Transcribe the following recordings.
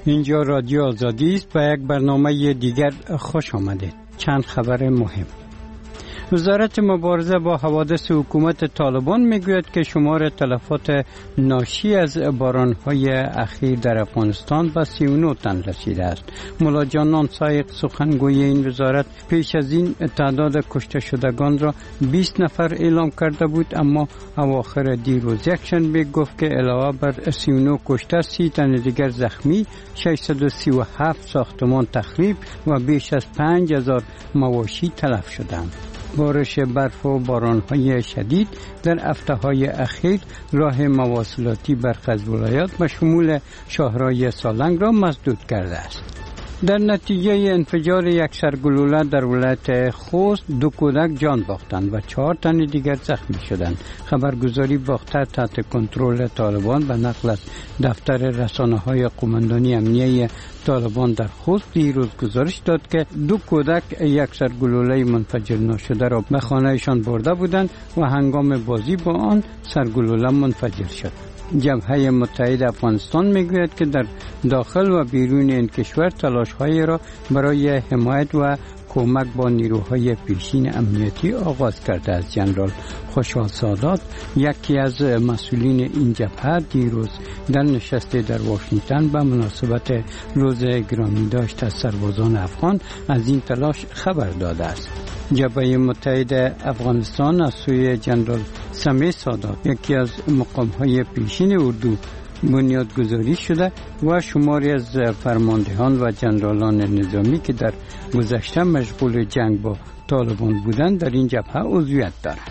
اینجا رادیو آزادی است و یک برنامه دیگر خوش آمدید. چند خبر مهم. وزارت مبارزه با حوادث حکومت طالبان میگوید که شمار تلفات ناشی از بارانهای اخیر در افغانستان به 39 تن رسیده است. مولا جانان سایق سخنگوی این وزارت پیش از این تعداد کشته شدگان را 20 نفر اعلام کرده بود، اما اواخر دیروز یکشنبه گفت که علاوه بر 39 کشته 30 تن دیگر زخمی، 637 ساختمان تخریب و بیش از 5000 مواشی تلف شدند. بارش برف و باران‌های شدید در هفته‌های اخیر راه مواصلاتی برخی از ولایات به شمول شاهرای سالنگ را مسدود کرده است. در نتیجه انفجار یک سرگلوله در ولایت خوست 2 کودک جان باختند و 4 تن دیگر زخمی شدند. خبرگزاری باختر تحت کنترل طالبان به نقل از دفتر رسانه‌های قماندانی امنیه طالبان در خوست دیروز گزارش داد که 2 کودک یک سرگلوله منفجر ناشده را به خانهشان برده بودند و هنگام بازی با آن سرگلوله منفجر شد. جبهه متحد افغانستان میگوید که در داخل و بیرون این کشور تلاش‌های را برای حمایت و کمک با نیروهای پیشین امنیتی آغاز کرده است. جنرال خوشحال سادات، یکی از مسئولین این جبهه، دیروز در نشستی در واشنگتن به مناسبت روز گرامی داشت از سربازان افغان از این تلاش خبر داده است. جبهه متحد افغانستان از سوی جنرال سمیع سادات، یکی از مقام‌های پیشین اردو، بنیادگذاری شده و شماری از فرماندهان و جنرالان نظامی که در گذشته مشغول جنگ با طالبان بودند در این جبهه عضویت دارند.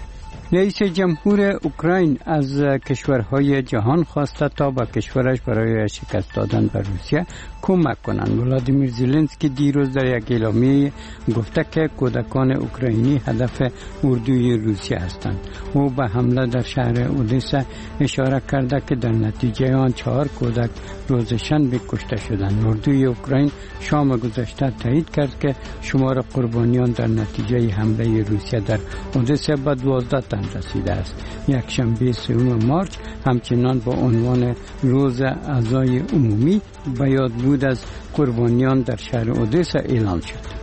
رئیس جمهور اوکراین از کشورهای جهان خواسته تا به کشورش برای شکست دادن به روسیه کمک کنند. ولادیمیر زلنسکی دیروز در یک اعلامیه گفته که کودکان اوکراینی هدف اردوی روسیه هستند. او به حمله در شهر اودسا اشاره کرده که در نتیجه آن 4 کودک روز شنبه کشته شدند. اردوی اوکراین شام گذشته تایید کرد که شمار قربانیان در نتیجه حمله روسیه در اودسا به 12 تن رسیده است. یک شنبه 3 مارچ همچنان با عنوان روز عزای عمومی به یاد بود از قربانیان در شهر اودسا اعلان شد.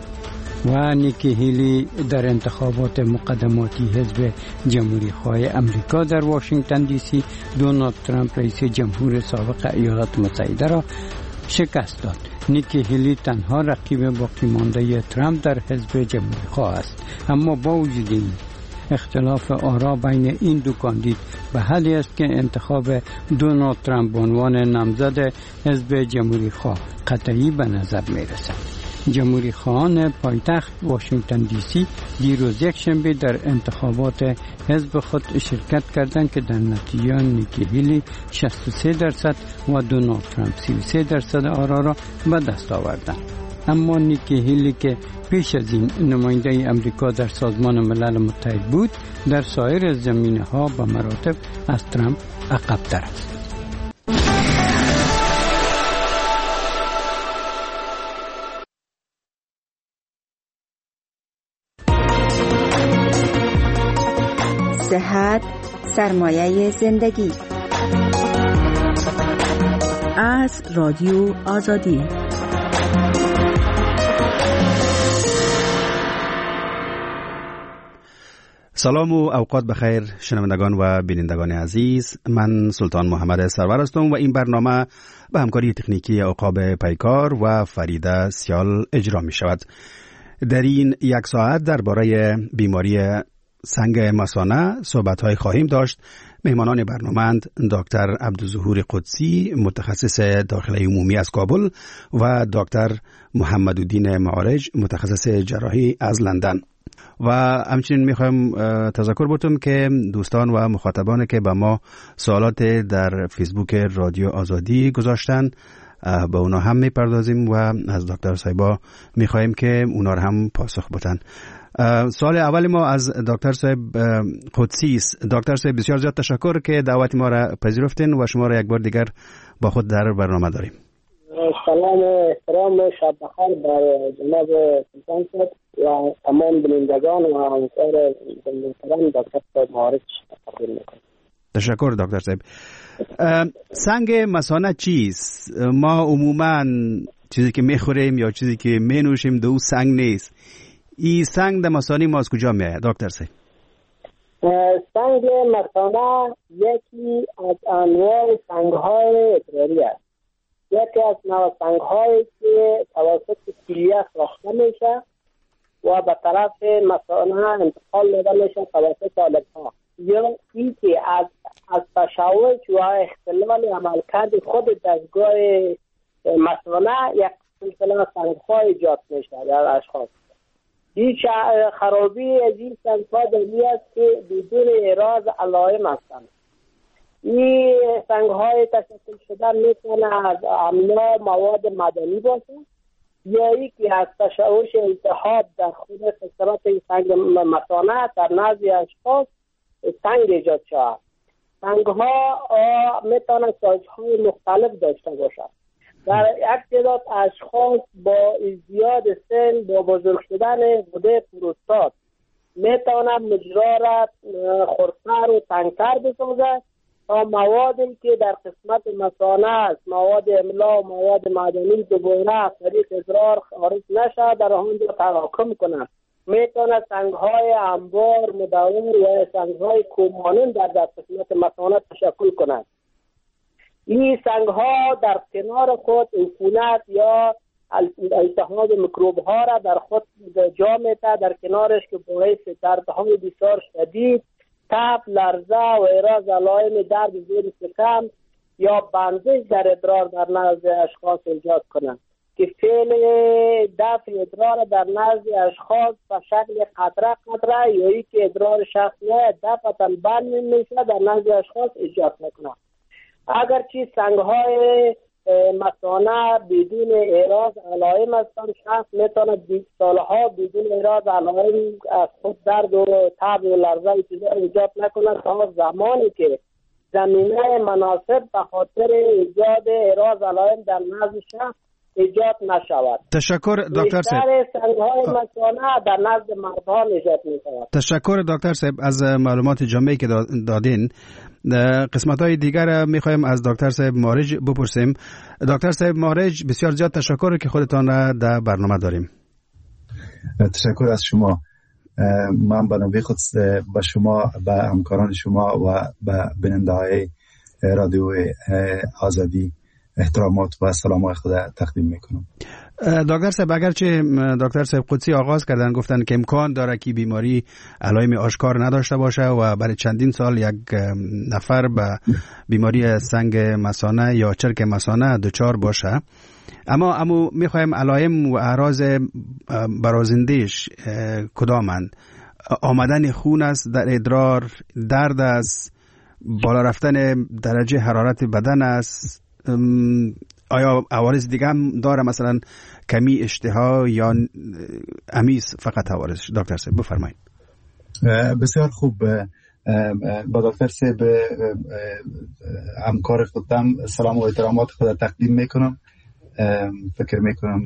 و نیکی هیلی در انتخابات مقدماتی حزب جمهوری خواه امریکا در واشنگتن دی سی دونالد ترامپ رئیس جمهور سابق ایالات متحده را شکست داد. نیکی هیلی تنها رقیب باقی مانده ترامپ در حزب جمهوری خواه است، اما با وجود این اختلاف آرا بین این دو کاندید به حدی است که انتخاب دونالد ترامپ به عنوان نامزد حزب جمهوری خواه قطعی به نظر می رسد. جمهوری خواهان پایتخت واشنگتن دی سی دیروز یکشنبه در انتخابات حزب خود شرکت کردند که در نتیجه نیکی هیلی 63% و دونالد ترامپ 33% آرا را به دست آوردند. اما نیکی هیلی که پیش از این نماینده امریکا در سازمان ملل متحد بود، در سایر زمینه‌ها به مراتب از ترامپ عقب‌تر است. صحت سرمایه زندگی. از رادیو آزادی. سلام و اوقات بخیر شنوندگان و بینندگان عزیز. من سلطان محمد سرور هستم و این برنامه به همکاری تکنیکی عقاب پیکار و فریده سیال اجرا می شود. در این 1 ساعت درباره بیماری سنگ مثانه صحبت‌های خواهیم داشت. مهمانان برنامه دکتر عبدالظهور قدسی، متخصص داخله عمومی از کابل، و دکتر محمدالدین معارج، متخصص جراحی از لندن. و همچنین میخوایم تذکر بکنم که دوستان و مخاطبانی که به ما سوالات در فیسبوک رادیو آزادی گذاشتن به اونا هم میپردازیم و از دکتر صاحبا میخوایم که اونا رو هم پاسخ بدن. سوال اول ما از دکتر صاحب قدسی است. دکتر صاحب بسیار زیاد تشکر که دعوت ما را پذیرفتین و شما را یک بار دیگر با خود در برنامه داریم. سلام و احترام، شب بخیر بر جناب سلطان صاحب و تمام بینندگان و همکار محترم دکتر صاحب معارج تقدیم میکنم. تشکر دکتر صاحب. سنگ مثانه چیست؟ ما عموما چیزی که میخوریم یا چیزی که مینوشیم دو سنگ نیست. این سنگ در مثانه ما از کجا میاد دکتر صاحب؟ سنگ مثانه یکی از انواع سنگ‌های ادراری است. یکی از نوع سنگ‌هایی که توسط کلیه ساخته میشه و به طرف مثانه انتقال داده میشه توسط طالب‌ها. یا این که از تشوش و اختلال عملکرد خود دستگاه مثانه یک سلسله سنگ‌ها ایجاد میشه در اشخاص. این خرابی از این سنگ‌ها دلیل است که بدون احراز علائم هستند. این سنگ‌های تشکیل شده میتونه از املاح مواد معدنی باشه یا ای که از تشوش التهاب در خود قسمت سنگ مثانه در نزد اشخاص سنگ ایجاد شود. سنگ‌ها میتونه سایزهای مختلف داشته باشد. در یک تعداد اشخاص با ازدیاد سن با بزرگ شدن غده پروستات میتونه مجرا را خردتر و تنگتر بسازد تا موادی که در قسمت مثانه است، مواد املاح و مواد معدنی دوباره از طریق ادرار خارج نشد در آنجا تراکم کنند. میتونه سنگ‌های انبار مدور و سنگ‌های کومانند در قسمت مثانه تشکل کنند. این سنگ‌ها در کنار خود عفونت یا التهاب میکروب‌ها را در خود جا می‌دهد، در کنارش که باعث دردهای بسیار شدید، تب، لرزه و ایراز علائم درد زیر شکم یا بندش در ادرار در نزد اشخاص ایجاد کنند که فعل دفع ادرار در نزد اشخاص به شکل قطره قطره یا ای که ادرار شخص نه دفعتاً بند میشه در نزد اشخاص ایجاد میکنند. اگرچه سنگ‌های مثانه بدون احراز علائم هستند، شخص میتونه سالها بدون احراز علائم از خود درد و تب و لرزه چیزا ایجاد نکنه تا زمانی که زمینه مناسب به خاطر ایجاد احراز علائم در نزد شخص ایجاد نشود. تشکر دکتر صاحب. سنگ‌های مثانه در نزد مردان ایجاد می‌شود. تشکر دکتر صاحب از معلومات جامعی که دادین. قسمت‌های دیگر می‌خوایم از دکتر صاحب مارج بپرسیم. دکتر صاحب مارج، بسیار زیاد تشکر که خودتان را در برنامه داریم. تشکر از شما. من به نوبه خود به شما، به همکاران شما و به بیننده‌های رادیو آزادی احترامات و سلامات خود تقدیم میکنم. دکتر صاحب، اگرچه دکتر صاحب قدسی آغاز کردن گفتن که امکان داره که بیماری علائم آشکار نداشته باشه و برای چندین سال یک نفر به بیماری سنگ مثانه یا چرک مثانه دچار باشه، اما میخوایم علائم و اعراض برازندهش کدامند؟ آمدن خون است در ادرار، درد است، بالا رفتن درجه حرارت بدن است، آیا عوارض دیگه هم داره، مثلا کمی اشتها یا امیس فقط عوارض؟ دکتر صاحب بفرمایید. بسیار خوب. با دکتر صاحب همکار خودم سلام و احترامات خود تقدیم میکنم. فکر میکنم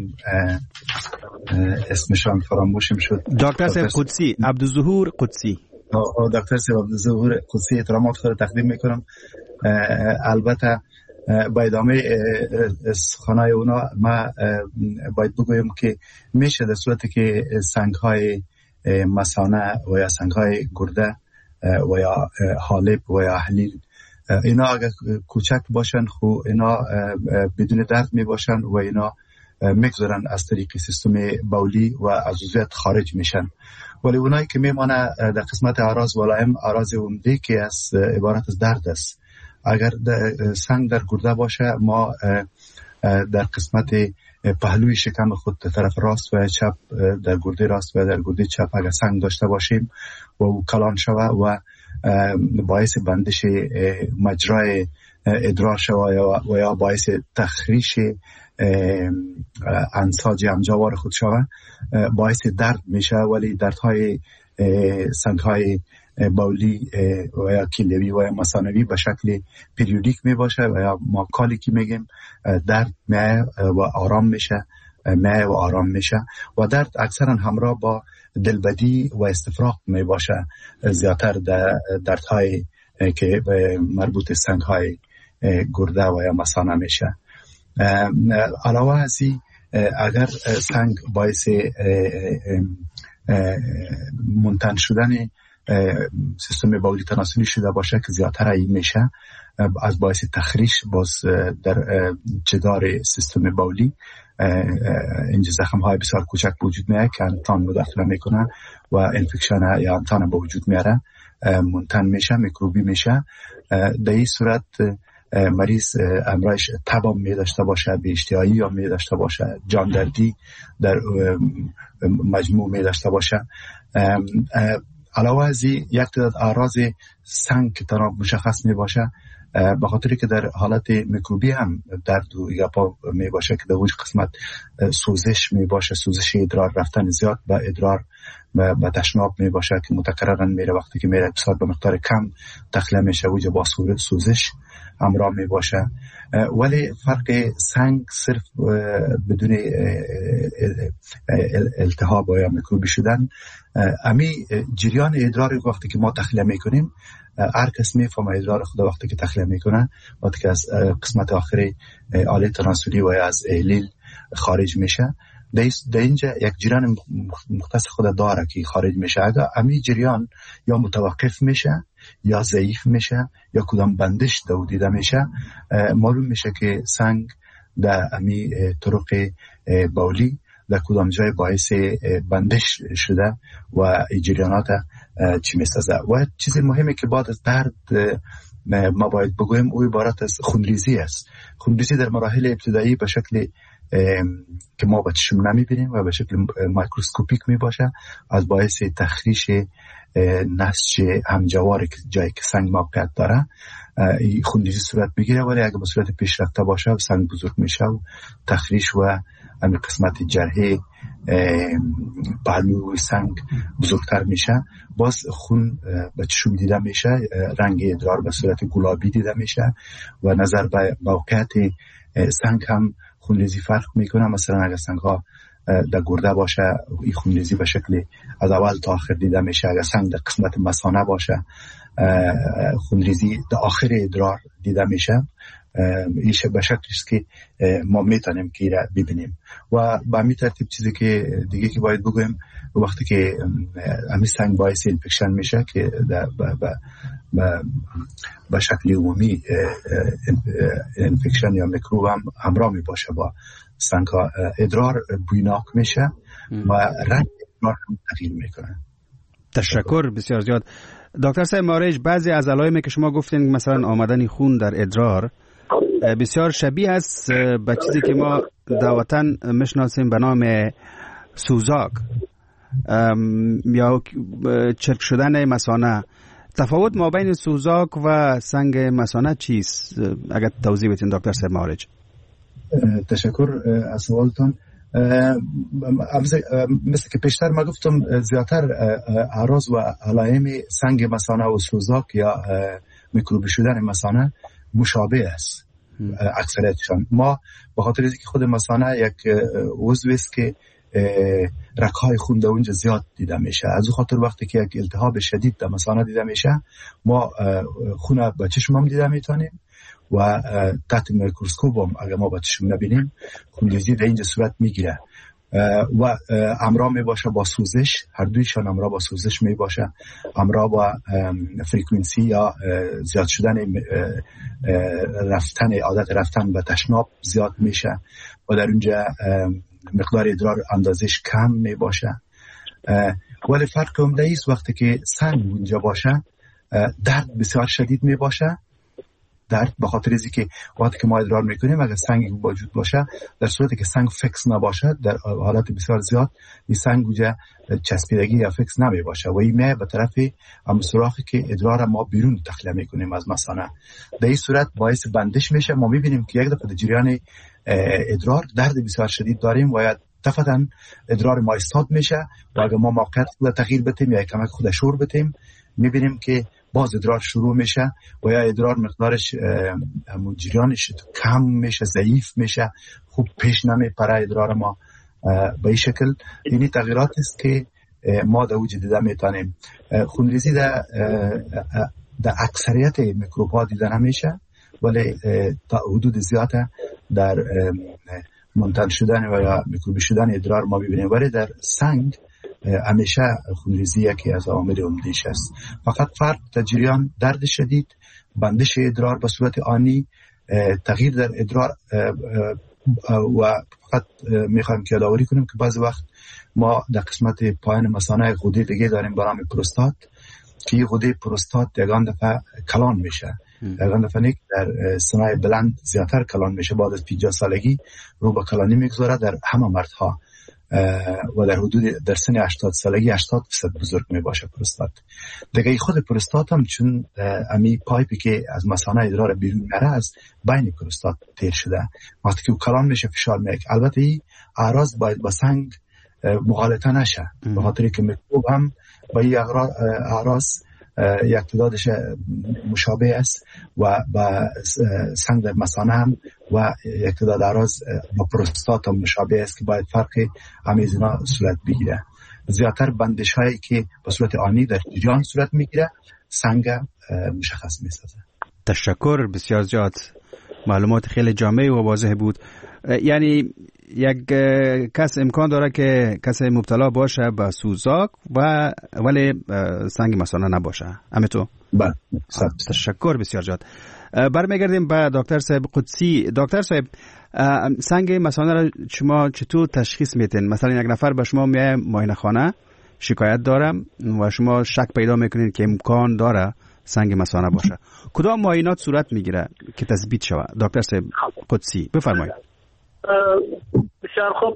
اسمشان فراموشم شد. دکتر صاحب قدسی، عبدالظهور قدسی. دکتر صاحب عبدالظهور قدسی احترامات خود تقدیم میکنم. البته با ادامه سخنای اونا ما باید بگویم که میشه در صورتی که سنگ‌های مثانه و یا سنگ‌های گرده و یا حالب و یا حلیل اینا اگر کوچک باشن خو اینا بدون درد می باشن و اینا میگذارن از طریق سیستم بولی و از عضویت خارج میشن، ولی اونایی که میمانه در قسمت اعراض و علائم اعراض عمده که از عبارت از درد است. اگر سنگ در گرده باشه ما در قسمت پهلوی شکم خود طرف راست و چپ در گرده راست و در گرده چپ اگر سنگ داشته باشیم و او کلان شوه و باعث بندش مجرای ادرار شوه و یا باعث تخریش انساج همجوار خود شوه باعث درد میشه، ولی دردهای سنگهای بولی و یا کلیوی و یا مثانوی به شکل پریودیک می باشه و یا ما کالیکی میگیم. درد میه و آرام میشه و درد اکثرا همراه با دلبدی و استفراغ می باشه. زیادتر دردهای که مربوط سنگ های گرده و یا مثانه میشه. علاوه از این اگر سنگ باعث منتن شدن سیستم بولی تناسلی شده باشه که زیادتر این میشه، از باعث تخریش باز در جدار سیستم بولی اینجا زخم های بسیار کوچک وجود میاد که انتان مداخله میکنه و انفکشن یا انتان به وجود میاره، منتن میشه، میکروبی میشه. در این صورت مریض امرایش تب هم می داشته باشه، بی اشتهایی هم می داشته باشه، جاندردی در مجموع می داشته باشه. علاوه از این یک تعداد اعراض سنگ که تنها مشخص می باشه، به خاطر که در حالت میکروبی هم درد و یاپا می باشه که در اوج قسمت سوزش می باشه، سوزش ادرار، رفتن زیاد به ادرار و تشناب می باشه که متکررا میره، وقتی که میره بسیار به مقدار کم تخلیه میشه وجه با سوزش همراه می باشه. ولی فرق سنگ صرف بدون التهاب یا میکروبی شدن، امی جریان ادرار وقتی که ما تخلیه میکنیم، هر کس میفهمه ادرار خود وقتی که تخلیه میکنه، وقتی که از قسمت آخری آله تناسلی و از لیل خارج میشه، در اینجا یک جریان مختص خود داره که خارج میشه. اگر امی جریان یا متوقف میشه یا ضعیف میشه یا کدام بندش دیده میشه، معلوم میشه که سنگ در امی طرق بولی در کدام جای باعث بندش شده و جریانات چی میسازه. و چیز مهمه که بعد از درد ما باید بگویم او عبارت از خونریزی است. خونریزی در مراحل ابتدایی به شکل که ما با چشم نمیبینیم و به شکل میکروسکوپیک می باشه، از باعث تخریش نسج همجوار جایی که سنگ موقعیت داره این خونریزی صورت بگیره. ولی اگه به صورت پیشرفته باشه سنگ بزرگ میشه و تخریش و همین قسمت جرحه پهلوی سنگ بزرگتر میشه، باز خون به چشم دیده میشه، رنگ ادرار به صورت گلابی دیده میشه و نظر به موقعیت سنگ هم خونریزی فرق میکنه. مثلا اگر سنگ ها در گرده باشه این خونریزی به شکل از اول تا آخر دیده میشه. اگر سنگ در قسمت مثانه باشه خونریزی در آخر ادرار دیده میشه. ایشه به شکلیست که ما میتونیم که را ببینیم. و به همین ترتیب چیزی که دیگه که باید بگویم، وقتی که همین سنگ باعث انفکشن میشه که به شکل عمومی انفکشن یا میکروب هم همراه می باشه با سنگ ها، ادرار بویناک میشه و رنگ ادرار هم تغییر میکنه. تشکر بسیار زیاد دکتر صاحب مارج. بعضی از علائمی که شما گفتین مثلا آمدن خون در ادرار بسیار شبیه است به چیزی که ما در وطن میشناسیم به نام سوزاک یا چرک شدن مثانه. تفاوت ما بین سوزاک و سنگ مثانه چیست؟ اگر توضیح بدین دکتر صاحب مارج. تشکر از سوالتون. مثل که پیشتر ما گفتم زیادتر اعراض و علائم سنگ مثانه و سوزاک یا میکروبی شدن مثانه مشابه است اکثریتشان. ما به خاطر اینکه خود مثانه یک عضو است که رگ‌های خون در اونجا زیاد دیده میشه، از اون خاطر وقتی که یک التهاب شدید در مثانه دیده میشه ما خون با چشم هم دیده میتونیم و تحت میکروسکوپ هم اگر ما با چشم نبینیم خونریزی در اینجا صورت میگیره و همراه می باشه با سوزش. هر دویشان همراه با سوزش می باشه، همراه با فرکانسی یا زیاد شدن رفتن، عادت رفتن به تشناب زیاد میشه و در اونجا مقدار ادرار اندازش کم می باشه. ولی فرق عمده است وقتی که سنگ اونجا باشه درد بسیار شدید می باشه. درد به خاطر اینکه که وقتی که ما ادرار میکنیم اگر سنگ وجود باشه، در صورتی که سنگ فکس نباشه در حالت بسیار زیاد این سنگ اونجا چسبیدگی یا فکس نمی باشه و این میه به طرف هم سوراخی که ادرار ما بیرون تخلیه میکنیم از مثانه. در این صورت باعث بندش میشه. ما میبینیم که یک دفعه در جریان ادرار درد بسیار شدید داریم و دفعتاً ادرار ما استاد میشه و اگر ما موقعیت خود تغییر بدیم یا کمک خود شور بدیم میبینیم که باز ادرار شروع میشه و یا ادرار مقدارش جریانش کم میشه، ضعیف میشه، خوب پیش نمیپره ادرار ما به این شکل. یعنی تغییرات است که ما در وجود دیده میتونیم. خونریزی در در اکثریت میکروب ها دیده نمیشه، ولی تا حدود زیاده در منتن شدن و یا میکروبی شدن ادرار ما ببینیم. ولی در سنگ همیشه خونریزی یکی از عوامل عمده‌اش است. فقط فرق در جریان درد شدید، بندش ادرار به صورت آنی، تغییر در ادرار و فقط میخوایم که یادآوری کنیم که بعضی وقت ما در قسمت پایین مثانه غده دیگه داریم به نام پروستات که این غده پروستات یگان دفعه کلان میشه. یگان دفعه نیک در سنای بلند زیادتر کلان میشه، بعد از 50 سالگی رو به کلانی میگذاره در همه مردها و در حدود در سن 80 سالگی 80% بزرگ می باشه پروستات. دیگه خود پروستات هم چون امی پایپی که از مثانه ادرار بیرون میره از بین پروستات تیر شده، وقتی که کلان میشه فشار میاد. البته این اعراض باید با سنگ مغالطه نشه، به خاطر که میکروب هم با این اعراض یک تعدادش مشابه است و با سنگ در مثانه هم و یک تعداد اعراض با پروستات هم مشابه است که باید فرق همیزینا صورت بگیره. زیادتر بندش هایی که به صورت آنی در جریان صورت میگیره سنگ مشخص میسازه. تشکر، بسیار زیاد معلومات خیلی جامع و واضح بود. یعنی یک کس امکان داره که کسی مبتلا باشه به سوزاک ولی سنگ مثانه نباشه. همینطور؟ بله. تشکر، بسیار زیاد. برمیگردیم به دکتر صاحب قدسی. دکتر صاحب، سنگ مثانه را شما چطور تشخیص میتین؟ مثلا یک نفر به شما میاد معاینه خانه شکایت داره و شما شک پیدا میکنین که امکان داره سنگ مثانه باشه، کدام معاینات صورت میگیره که تثبیت شود؟ دکتر صاحب قدسی بفرمایید. بسیار خوب.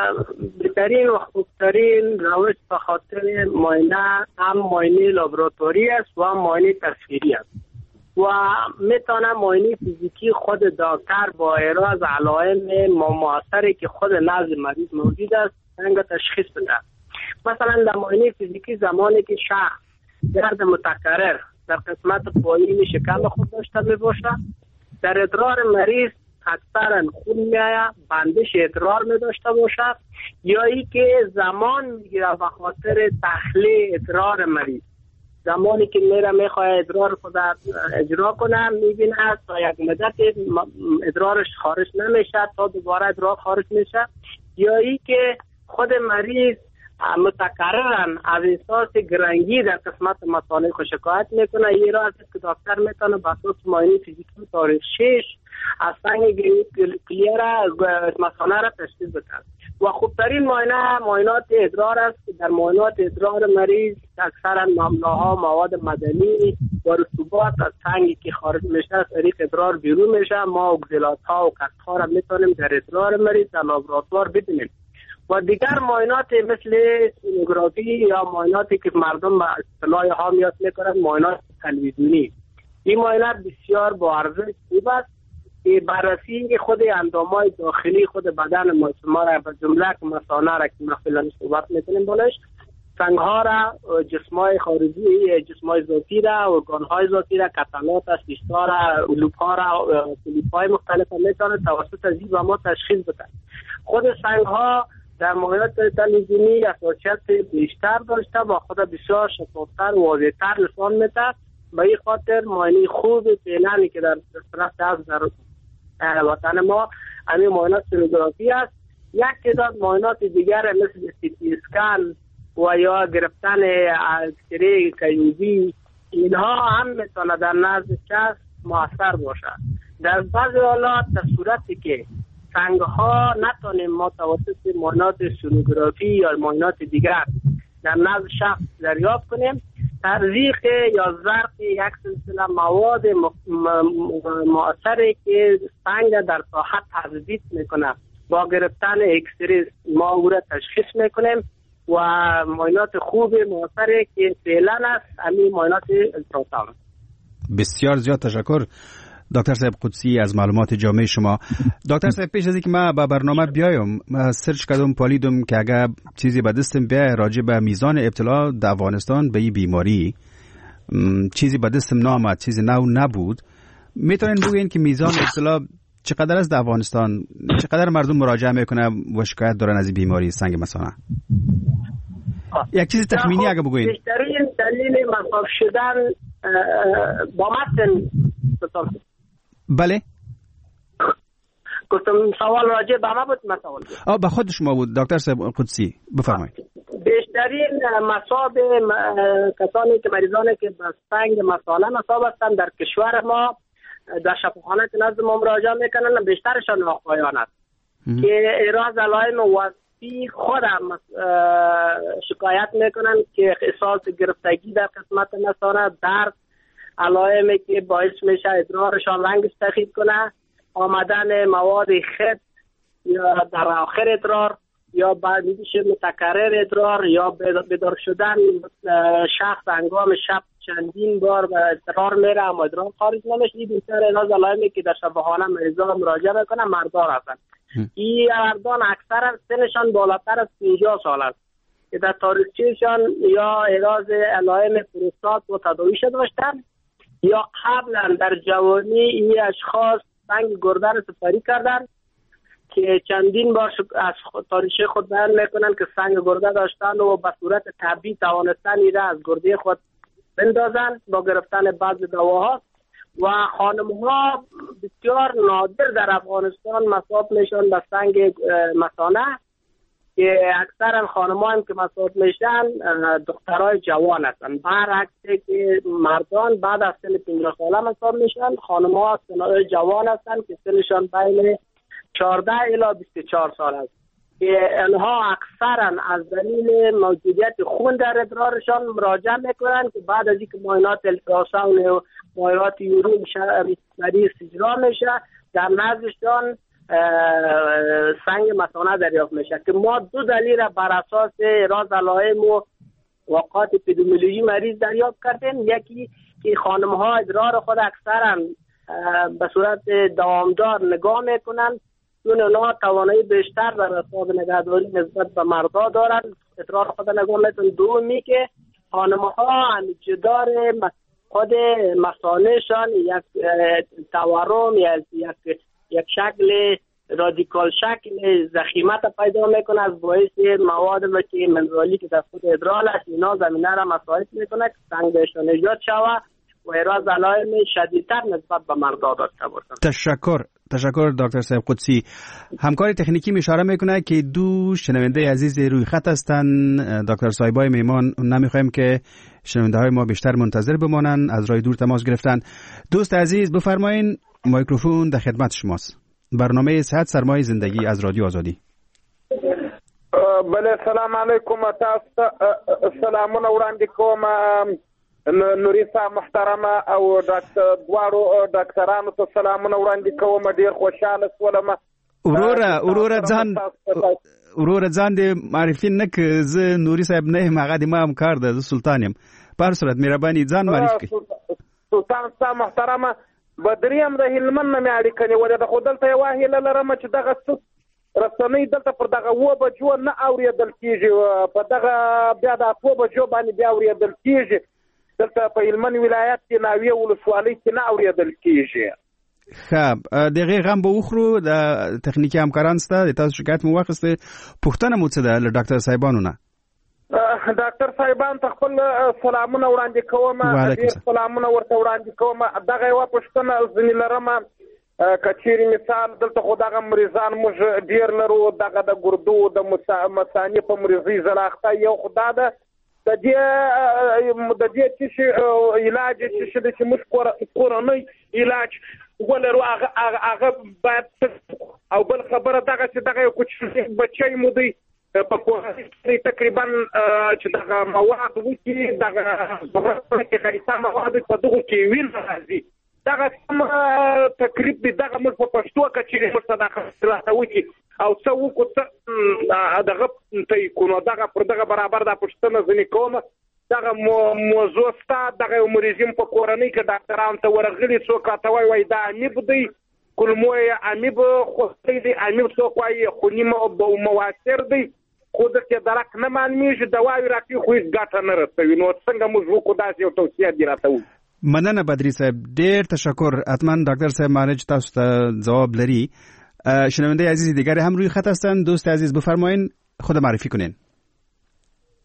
بهترین و خوبترین روش به خاطر معاینه هم معاینه لابراتوری است و هم معاینه تصویری است و میتونه معاینه فیزیکی خود دکتر با احراز علائم مؤثری که خود نزد مریض موجود است سنگ تشخیص بده. مثلا در معاینه فیزیکی زمانی که شخص درد متکرر در قسمت پایین شکم خود داشته می باشه، در ادرار مریض اکثرا خون میآید، بندش ادرار می داشته باشد، یا ای که زمان میگیره به خاطر تخلیه ادرار مریض. زمانی که میره میخواه ادرار خود اجرا کنه میبینه تا یک مدت ادرارش خارج نمیشه تا دوباره ادرار خارج میشه، یا ای که خود مریض متکررن از احساس گرنگی در قسمت مثانه خود شکایت میکنه. یه را است که دکتر میتونه به اساس معاینه فیزیکی تاریخ 6 از سنگ کلیر مثانه را تشخیص بده. و خوبترین معاینات ادرار است که در معاینات ادرار مریض اکثرا مملاها مواد مدنی و رطوبات از سنگی که خارج میشه از طریق ادرار بیرون میشه. ما اگزلات ها و کست ها را میتونیم در ادرار مریض در لابراتوار ببینیم. و دیگر معاینات مثل سینوگرافی یا معایناتی که مردم به اصطلاح ها میاد میکنند معاینات تلویزیونی، این معاینات بسیار با ارزش خوب است که بررسی خود اندامهای داخلی خود بدن ما را به جمله مثانه را که ما فعلا صحبت میکنیم بالش، سنگ ها را، جسمای خارجی، جسمای ذاتی را، ارگان های ذاتی را، کتلات، سیستا را، لوپ ها را، کلیپ های مختلف میتونه توسط از و ما تشخیص بده. خود سنگ ها در معاینات تلویزیونی حساسیت بیشتر داشته با خود بسیار شفافتر و واضح‌تر نشان میده. به این خاطر معاینه خوب فعلا که در طرف از در وطن ما همین معاینات سینوگرافی است. یک تعداد معاینات دیگر مثل سی اسکن و یا گرفتن اکسره کیوبی اینها هم میتونه در نزد شخص موثر باشه. در بعضی حالات در صورتی که سنگ ها نتونیم ما توسط معاینات سونوگرافی یا معاینات دیگر در نزد شخص دریافت کنیم، تزریق یا زرق یک سلسله مواد مؤثری که سنگ در ساحت تثبیت میکنه با گرفتن اکسره ما او را تشخیص میکنیم و معاینات خوب مؤثری که فعلا است همین معاینات التراساوند. بسیار زیاد تشکر دکتر صاحب قدسی از معلومات جامع شما. دکتر صاحب پیش از اینکه ما به برنامه بیایم سرچ کردم پالیدم که اگر چیزی به دستم بیای راجع به میزان ابتلا در افغانستان به این بیماری چیزی به دستم نامد، چیزی نو نبود. میتونین بگین که میزان ابتلا چقدر است در افغانستان؟ چقدر مردم مراجعه میکنه و شکایت دارن از این بیماری سنگ مثانه؟ یک چیز تخمینی اگه بگوین. بیشترین دلیل مصاب شدن با متن بله گفتم سوال راجع به ما بود. من سوال به خود شما بود دکتر صاحب قدسی، بفرمایید. بیشترین مصاب کسانی که مریضانی که به سنگ مثانه مصاب هستند در کشور ما در شفاخانه که نزد ما مراجعه میکنن، بیشترشان آقایان است که ایراز علائم وصفی خود هم شکایت میکنن که احساس گرفتگی در قسمت مثانه، درد، علائمی که باعث میشه ادرارشان رنگ سفید کنه، آمدن مواد خط یا در آخر ادرار یا بعد میشه متکرر ادرار یا بیدار شدن شخص هنگام شب چندین بار به ادرار میره اما ادرار خارج نمیشه. این بیشتر اینا علائمی که در شفاخانه مریضا مراجعه میکنن مردان هستند. این مردان اکثرا سنشان بالاتر از 50 سال است که در تاریخچه‌شان یا ایراز علائم پروستات و تداوی شده باشند یا قبلا در جوانی این اشخاص سنگ گرده را سپری کردن که چندین بار از تاریخ خود بیان میکنن که سنگ گرده داشتن و به صورت طبیعی توانستن ایره از گرده خود بندازن با گرفتن بعض دواها. و خانم ها بسیار نادر در افغانستان مصاب میشن به سنگ مثانه که اکثرا خانم ها هم که مصاب میشن دخترای جوان هستن، برعکس که مردان بعد از سن 50 ساله مصاب میشن. خانم ها سنای جوان هستن که سنشان بین 14 الی 24 سال است که انها اکثرا از دلیل موجودیت خون در ادرارشان مراجعه میکنن که بعد از اینکه معاینات التراساوند و معاینات یورین مریض اجرا میشه در نزدشان سنگ مثانه دریافت میشه که ما دو دلیل بر اساس راز علائم و واقعات اپیدمیولوژی مریض دریافت کردیم. یکی که خانم ها ادرار خود اکثرا به صورت دوامدار نگاه میکنن چون اونا توانایی بیشتر در اصاب نگهداری نسبت به مردا دارن، ادرار خود نگاه میکنن. دومی که خانم ها جدار خود مثانهشان یک تورم یا یک شکل رادیکال شکل زخیمت پیدا میکنه از باعث مواد که منرالی که در خود ادرار است، اینا زمینه را مساعد میکنه که سنگ بهشان ایجاد شود و ایراز علائم شدیدتر نسبت به مردا داشته باشند. تشکر دکتر صاحب قدسی. همکار تکنیکی اشاره میکنه که دو شنونده عزیز روی خط هستند. دکتر صاحبای میمان نمیخوایم که شنونده های ما بیشتر منتظر بمانند، از راه دور تماس گرفتن. دوست عزیز بفرمایین، میکروفون در خدمت شماست. برنامه صحت سرمایه زندگی از رادیو آزادی. بله سلام علیکم. تاسو سلامونه وړاندې کوم نوري صاحب محترمه او ډاکټر دوارو ډاکټرانو ته سلامونه وړاندې کوم. ډیر خوشاله سولم. وروره ځان دې معرفي نه که زه نوري صاحب نه یم، هغه د ما همکار ده، زه سلطان یم. په هر صورت مهرباني ځان معرفي کړئ. سلطان صاحب محترمه بدریم د هلمند نه مې اړیکه نیولې ده، خو دلته یوه هیله لرم چې دغه رسنۍ دلته پر دغه 7 بجو نه اورېدل کېږي، په دغه بیا د 8 بجو باندې بیا اورېدل کېږي. دلته په هلمند ولایت کې ناویه ولسوالۍ کې نه اورېدل کېږي. ښه د هغې غم به وخورو. د تخنیکي همکاران شته، د تاسو شکایت مو واخیسته. پوښتنه مو څه ده له ډاکټر صاحبانو نه؟ ډاکټر صاحبان ته خپل سلامونه وړاندې کوم، ډېر سلامونه ورته وړاندې کوم. دغه یوه پوښتنه ځینې لرم که چیرې مثال دلته خو دغه مریضان موږ ډېر لرو، دغه د ګردو د مثانې په مریضۍ زلاخته. یو خو دا ده د دې څه شي علاج څه شي چې موږ کورنۍ علاج ولرو هغه باید، او بل خبره دغه چې دغه یو کوچنی بچی مو دی په کورنۍ تقریبا چې دغه مواد وکړي، دغه غیرته مواد په دغو کې ویل راځي، دغه سم تقریب دی. دغه موږ په پښتو کې چې موږ ته دغه اصلاح وکړي او څه وکړو دغه ته یې کړو. دغه پر دغه برابر دا پوښتنه ځینې کوم. دغه موضوع شته، دغه یو مریض یم په کورنۍ کې ډاکټرانو ته ورغلي، څوک راته وایي دا امیب دی، کولمو یې امیب خوستی دی، امیب څوک وایي خوني مواسر دی، خو درته درک نه معلومیږي، دواوې راکوي خو هېڅ ګټه نه رسوي. نو څنګه موږ وکړو؟ داسې یو توصیه دې راته وکړي. مننه بدري صاحب، ډېر تشکر. حتما ډاکټر صاحب مانج تاسو ته ځواب لري. شنونده عزیز دیگری هم روی خط هستند. دوست عزیز بفرمایین خود معرفی کنین.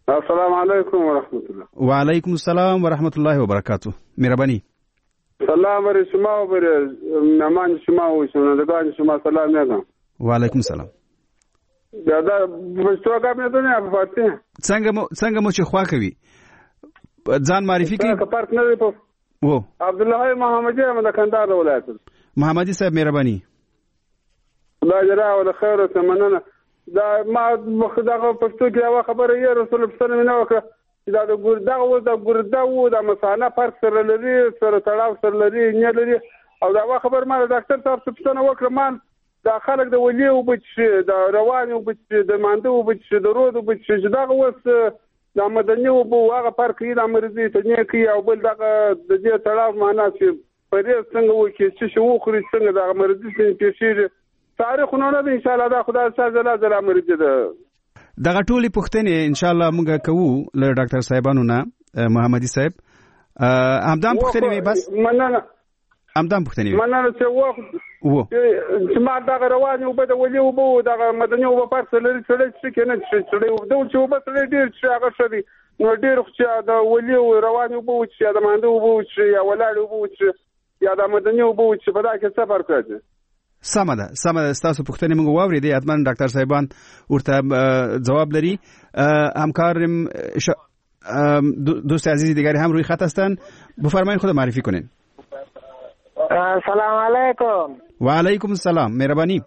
السلام علیکم ورحمت الله. و علیکم السلام ورحمت الله وبرکاته. مهربانی. سلام بر شما و بر مهمان شما و شنوندگان شما سلام میگم. و علیکم سلام. دا پښتو غږ نه دونه په فارسی. څنګه مو چې خوا کوي ځان معرفي کوي. څنګه فرق نه دی په و عبدالله محمدی ام د کندهار ولایت. محمدی صاحب مهربانی. الله جزاه ول خیر او مننه. دا ما مخدغه پښتو کې یو خبره یې رسول الله صلی الله علیه وسلم وکړه چې دا د ګرده و د مثانه فرق سره لري سره تړاو سره لري نه لري او دا خبر ما د ډاکټر صاحب څخه وکړه مان دا خلک د ولي او بچ د روان او بچ د مانده او بچ د رود او بچ دا اوس د مدني او بو هغه فرق یې د مرزي ته نه کوي او بل دغه د دې تړاو معنا چې پرې څنګه وکړي چې شو خوري څنګه د مرزي څخه پیښیږي تاریخ نو نه ان شاء الله دا خدای سره زلا مرزي ده دغه ټولې پوښتنې ان شاء الله موږ کوو له ډاکټر صاحبانو نه محمدي صاحب همدام پوښتنې مې بس مننه همدام پوښتنې مننه چې و چې ما دا رواني او بده ولي او بو دا مدني او په سره لري چې کنه چې دوی چې وبس ډیر چې هغه شدي نو ډیر چې دا ولي او رواني او بو چې دا مانده او بو چې یا ولاړ او بو چې یا دا مدني او بو چې په دا کې سفر کوي. سمه ده ستاسو پوښتنې موږ واورېدې حتما ډاکټر صاحبان ورته جواب لري. همکارم دوست عزیزی دیگری هم روی خط هستن بفرمایید خود معرفی کنین. سلام علیکم. و علیکم السلام مهربانی.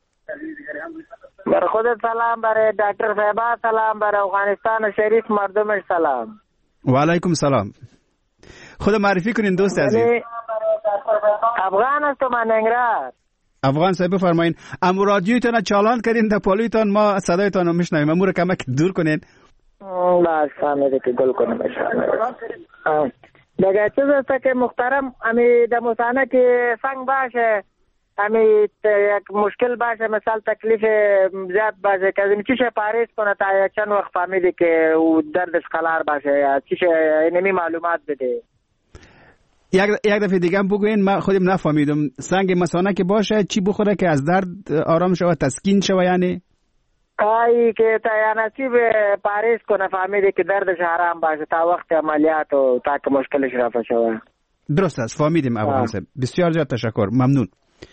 بر خودت سلام، برای دکتر صاحبا سلام، برای افغانستان شریف مردمش سلام. و علیکم السلام. خود معرفی کنین دوست عزیز. افغان هستم من انگرار. افغان صاحب بفرمایید. ام رادیوتون چالان کردین تا پالیتون ما صدایتون رو میشنویم. امور کمک دور کنین. بس فهمیده که گل کنیم بشان. دیگه چیز است که محترم امی دموسانه که سنگ باشه امی یک مشکل باشه مثال تکلیف زیاد باشه که از چیشه پاریس کنه تا یک چند وقت فهمیده که او دردش قلار باشه یا چیشه اینمی معلومات بده. یک دفعه دیگه هم بگوین، ما خودم نفهمیدم. سنگ مثانه که باشه چی بخوره که از درد آرام شوه تسکین شوه یعنی؟ کایی که تا یا نصیب پاریس کنه فهمیده که دردش حرام باشه تا وقت عملیات و تا که مشکلش رفع شوه. درست است، فهمیدیم افغان صاحب. بسیار زیاد تشکر، ممنون.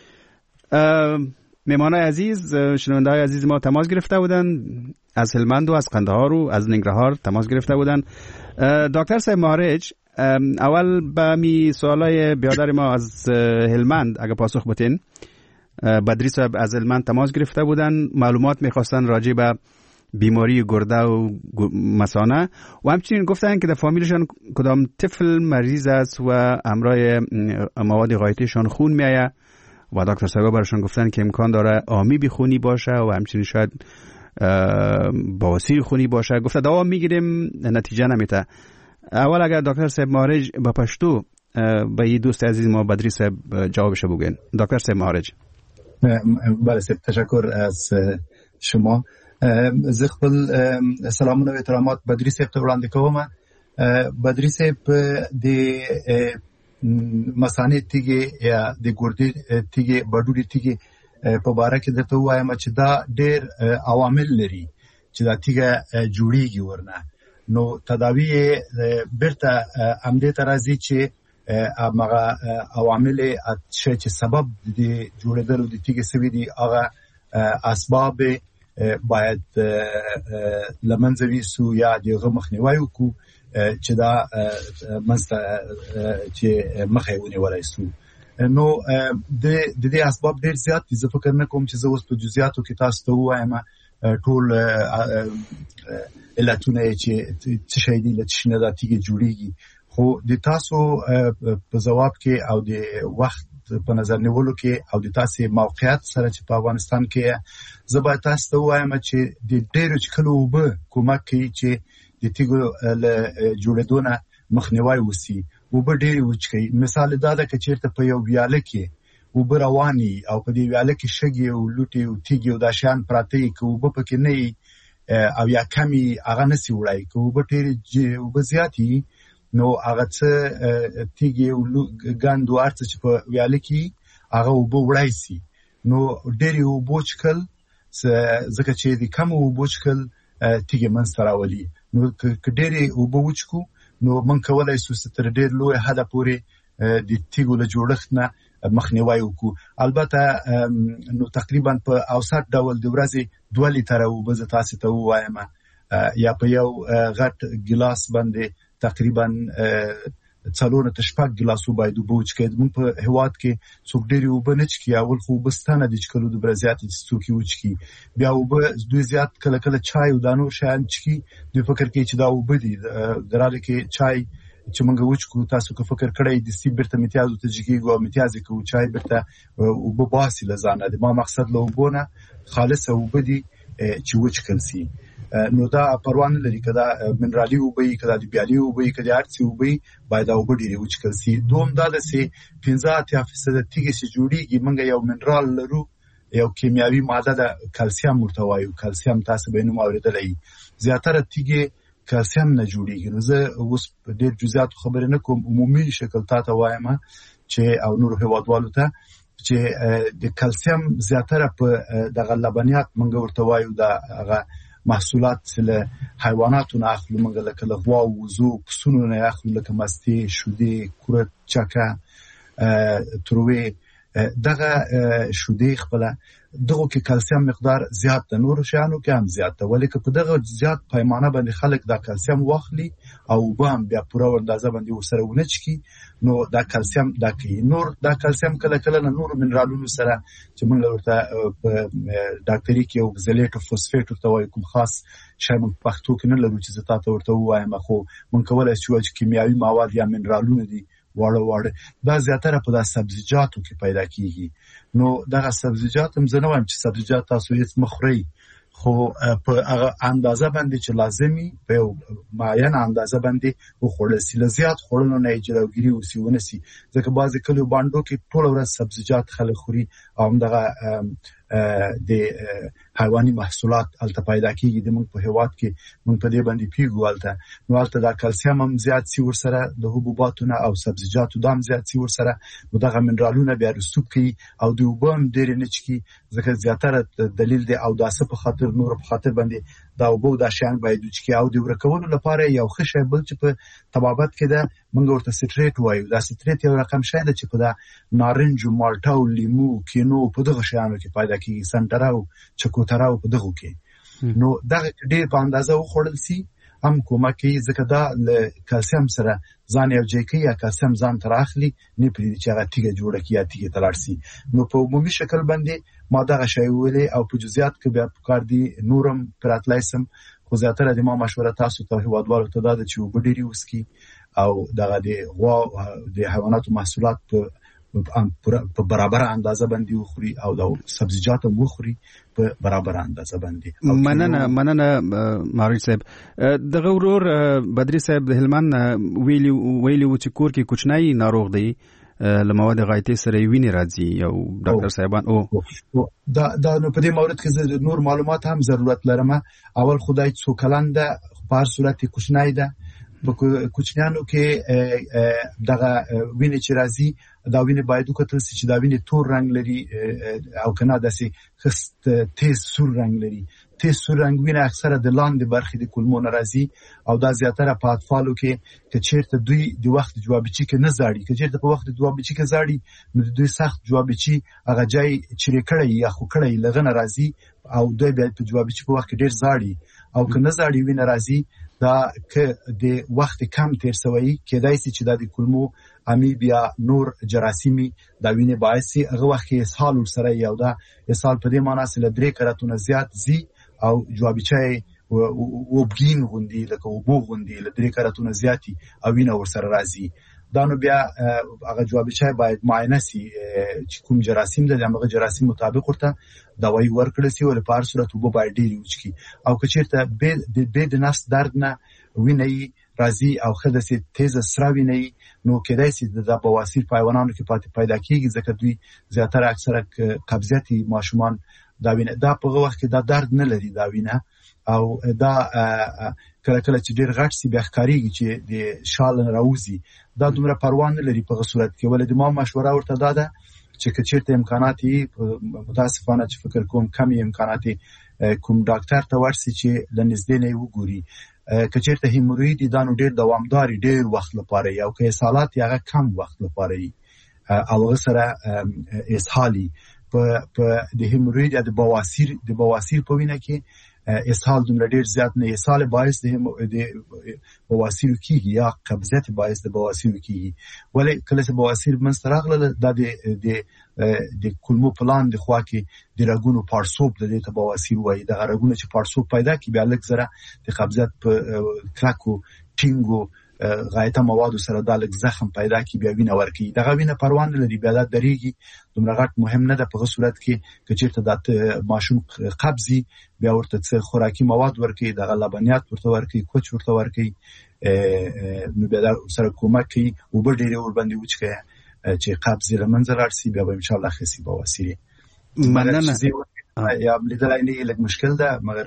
مهمانای عزیز، شنونده‌های عزیز ما تماس گرفته بودن از هلمند و از قندهار و از ننگرهار تماس گرفته بودن. دکتر صاحب مهارج، اول به می سوالای بیادر ما از هلمند اگه پاسخ بتین. بدری صاحب از هلمند تماس گرفته بودن، معلومات میخواستن راجع به بیماری گرده و مثانه و همچنین گفتن که در فامیلشان کدام طفل مریض است و همراه مواد غایطیشان خون میآید و دکتر صاحب براشون گفتن که امکان داره آمیب خونی باشه و همچنین شاید بواسیر خونی باشه. گفته دوا میگیریم نتیجه نمیده. اول اگر دکتر صاحب مهارج با پشتو به این دوست عزیز ما بدری صاحب جوابش بگین. دکتر صاحب مهارج. بله صاحب، تشکر از شما. زه خپل سلامونه و احترامات بدری صاحب ته وړاندې کوم. بدری صاحب د مثانې تیږې یا د ګردې تیږې بډوډې تیږې په باره کې درته وایم چې دا ډېر عوامل لري چې دا تیږه جوړیږي ورنه. نو تداوی بیرته همدې ته راځي چې هغه عوامل چې سبب د جوړېدلو د تیږې سوي دي هغه اسباب باید له منځه ویسو یا د هغه مخنیوی وکړو چې دا منځته چې مخه یې ونیولی سو. نو د دې اسباب ډېر زیات دي. زه فکر نه کوم چې زه اوس په جزئیاتو کې تاسو ته ووایم ټول علتونه چې څه شی دي له څه نه دا تیږې جوړېږي. خو د تاسو په ځواب کې او د وخت په نظر نیولو کې او د تاسو موقعیت سره چې په افغانستان کې زه باید تاسو ته ووایم چې د ډېرو څښلو اوبه کومک کوي چې د تیږو له جوړېدو نه مخنیوی وسي. اوبه ډېرې وڅښئ. مثال دا ده که چېرته په یو ویاله کې اوبه روانې او په دې ویاله کې شګې او لوټې او تیږې او دا شیان پراته وي، که اوبه پکې نه وي او یا کمې هغه نسي وړی. که اوبه ډېرې اوبه زیاتې نو هغه څه تیږې او ګند او هر څه چې په ویاله کې هغه اوبه وړی سي. نو ډېرې اوبه څښل ځکه چې د کمو اوبو څښل تیږې منځته راولي. نو که ډېرې اوبه وچکو نو موږ کولای شو تر ډېر لوی حده پورې د تیږو له جوړښت نه مخنیوی وکړو. البته نو تقریبا په اوسط ډول د ورځې 2 لیتره اوبه زه تاسو ته ووایم یا په یو غټ ګلاس باندې تقریبا 4 نه 5 ګلاسو باید اوبه وچکي. موږ په هواد کې څوک ډېرې اوبه نه چکي، اول خو بستانه د چکلو د برزيات چې څوک وچکي، بیا اوبه دوی زیات کله کله چای او دانو شان چکي. دوی فکر کوي چې دا اوبه دي، دراله کې چای چې موږ وچکو تاسو که فکر کړئ د سی برته امتیازو ته جګیږي او امتیاز کوي چای برته اوبه باسي لزانه د ما مقصد له اوبونه خالصه اوبه دي چې وچکل سي. نو دا پروانه لري کدا منرالي اوبه کدا د بیالي اوبه کدا ارتي اوبه باید اوبه ډیره وچکل سي. دوم دا د سي 15% تیږي سي جوړیږي. موږ یو منرال لرو، یو کیمیاوي ماده د کلسیم مرتوایو. کلسیم تاسو به نو اوریدلای زیاتره تیږي کلسیم نه جوړیږي. نو زه اوس په ډېر جزئیات خبرې نه کوم، عمومي شکل تاسو وایم چې او نور هوادوالو ته چې د کلسیم زیاتره په د لبنیات منګ ورته وایو د هغه محصولات له حیواناتو نه اخلو. منګ لکه غوا او وزو پسونو نه اخلو، لکه مستي، شودي، کوره، چکه، تروي. دغه شودي خپل دغه کې کلسیم مقدار زیات د نور شیانو کې هم زیات ده، ولیکن په دغه زیات پیمانه باندې خلک دا کلسیم واخلي او به هم بیا پوره اندازه باندې وسره ونچکی. نو دا کلسیم دا کوي. نور دا کلسیم کله کله نور منرالونو سره چې موږ ورته په ډاکټري کې او زلیټ او فوسفیټ ورته وایي، کوم خاص شی موږ پښتو کې نه لرو چې زتا ته ورته وایم، خو موږ کولای شو چې کیمیاوي مواد یا منرالونه دي واړه دا زیاتره په د سبزیجاتو کې پیدا کیږي. نو دغه سبزیجات هم زه نه وایم چې سبزیجات تاسو یې مخوري، خو په هغه اندازه باندې چې لازمي په معین اندازه باندې وخوړل سي. لزیات خوړل نه جلوګيري وسیونه سي، ځکه بعضی کلو باندې کې ټول ورځ سبزیجات خلک خوري او دغه د حیواني محصولات الته پیدا کیږي. د موږ په هواد کې موږ په دې باندې پیګوالته نو الته دا کلسیم هم زیات سي ورسره د حبوباتو نه او سبزیجاتو دام زیات سي ورسره. نو دغه منرالونه بیا رسوب کوي او د وبم ډېر نه چکی، ځکه زیاتره دلیل دی او داسه په خاطر نور په خاطر باندې دا وبو دا شان باید چکی او د ورکولو لپاره یو خشه بل چې په طبابت کې ده موږ ورته سټریټ وایو. دا سټریټ یو رقم شای ده چې په دا نارنج او مالټا او لیمو کینو په دغه شیانو کې پیدا کیږي، سنټراو چکوتراو په دغه کې. نو دغه ډېر په اندازه وخوړل سي هم کومه کوي، ځکه دا له کلسیم سره ځان یو ځای کوي یا کلسیم ځان تر اخلي نه پرې چې هغه تیګه جوړه کیږي یا تیګه تلار سي. نو په عمومي شکل باندې ما دغه شی ویلې او په جزئیات کې بیا کار دي نورم پراتلایسم، خو زیاتره د ما مشوره تاسو ته هیوادوالو ته دا چې وبډيري وسکي او دغه د غوا د حیواناتو محصولات په برابر اندازه باندې وخوري او د سبزیجات هم وخوري په برابر اندازه باندې. مننه ماري صاحب. دغه ورور بدري صاحب د هلمند ویلی و چې کور کې کوچنی ناروغ دی له مواد غایطي سره ویني راځي یو ډاکټر صاحبان او دا نو په دې مورد کې نور معلومات هم ضرورت لرم. اول خدای څو کلنده په هر صورت کوچنی ده، په کوچنیانو کې دغه ویني چې راځي دا ویني باید وکتل شي چې دا ویني تور رنگ لري او کنه داسې خست تیز سور رنگ لري. تیز سور رنگ ویني اکثره د لاندې برخې د کولمو راځي او دا زیاتره په اطفالو کې چې چیرته دوی د وخت جوابچی کې نه زاړي، چې چیرته په وخت جوابچی کې زاړي نو دوی سخت جوابچی هغه ځای چیرې کړی یا خو کړی لغنه راځي او دوی بیا په جوابچی په وخت کې ډیر زاړي او کنه زاړي ویني راځي. دا که د وخت کم تیر سوی کېدای شي چې د کولمو امیبیا نور جراثیمي دا ویني باعث هغه وخت کې اسهال سره یو دا اسهال په دې معنی سره 3 کراتونه زیات زی او جوابچای وبګین غوندي لکه وبو غوندي ل 3 کراتونه زیاتی او وینه ورسره راځي. دا نو بیا هغه جوابچای باید معاینه سي چې کوم جراثیم ده هغه جراثیم مطابق ورته دوايي ورکړل سي ول په هر صورت وبو باید ډیر وچکی او که چیرته به د نفس درد نه ویني راځي او خدسه تیز سراوي نه نو کېدای شي د بواسیر په حیوانانو کې پیدا کیږي، ځکه دوی زیاتره اکثره قبضیتي ماشومان دا وینه دا په وخت کې دا درد نه لري دا وینه او دا کله کله چې ډیر غټ سي بیا ښکاریږي چې د شال راوځي. دا دومره پروا نه لري په صورت کې، ولې د ما مشوره ورته داده چې کچېرته امکانات متاسفانه چې فکر کوم کمی امکانات کوم ډاکټر ته ورسي چې لنځدې نه وګوري کچېرته هیموروید دا نو ډېر دوامداري ډېر وخت لپاره یو که اسهالات هغه کم وخت لپاره او هغه سره اسهالي په د هیموروید یا د بواسیر په وینه کې اسهال دومره ډېر زیات نه اسهال باعث د بواسیر کیږي یا قبضیت باعث د بواسیر کیږي ولی کله چې بواسیر منځته راغله دا د کولمو پلان د خوا کې د رګونو پړسوب د دې ته بواسیر وایي د رګونو چې پړسوب پیدا کی بیا لږ زره د قبضیت په کلکو ټینګو غایطه موادو سره د لږ زخم پیدا کی بیا وینه ورکی دغه وینه پروان لري بیا د دریږي دومره غټ مهم نه ده په صورت کې کچېرته د ماشوم قبضي بیا ورته څه خوراکي مواد ورکی دغه لبنیات ورته ورکی کوچ ورته ورکی نو بیا سره کومک کوي او به ډېر ور باندې وچکه چې قبض لمنځه لاړ شي بیا به ان شاء الله خسي بواسیر مننه یا لیدلای نه لږ مشکل ده مګر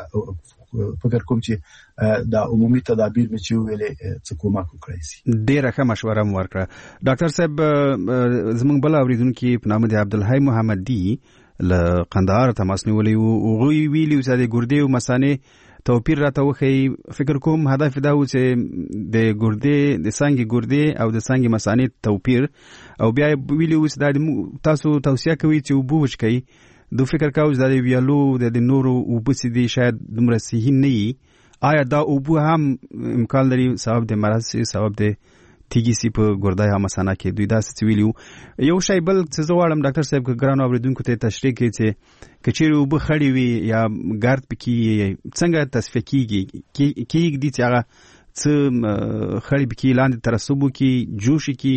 فکر کوم چې دا عمومي تدابیر مې چې ویلې څه کومک وکړي سي ډیره ښه مشوره مو ورکړه ډاکټر صاحب زموږ بل اوریدونکو په نامه د عبدالحی محمدي له قندهار تماس نیولې او غوي ویلي چې د ګردې او مثانه توپیر راته وخی فکر کوم هدف دا و چې د ګردې د سانګي ګردې او د سانګي مثانه توپیر او بیا ویلي چې دا تاسو توصیه کوي چې وبوج کوي دو فکر کاوه د ویالو د نورو وبسې دي شاید دومره صحیح نه وي آیا دا اوبو هم امکان لري سبب د مرض شي سبب د تیږي سي په ګردای هم مثانه کې دوی دا څه ویلو یو شی بل څه زوړم ډاکټر صاحب ګرانو اوریدونکو ته تشریح کوي چې کچېرو وب خړی وي یا ګرد پکې څنګه تصفیه کیږي دي چې هغه څه خړی پکې لاندې ترسبو کې جوش کې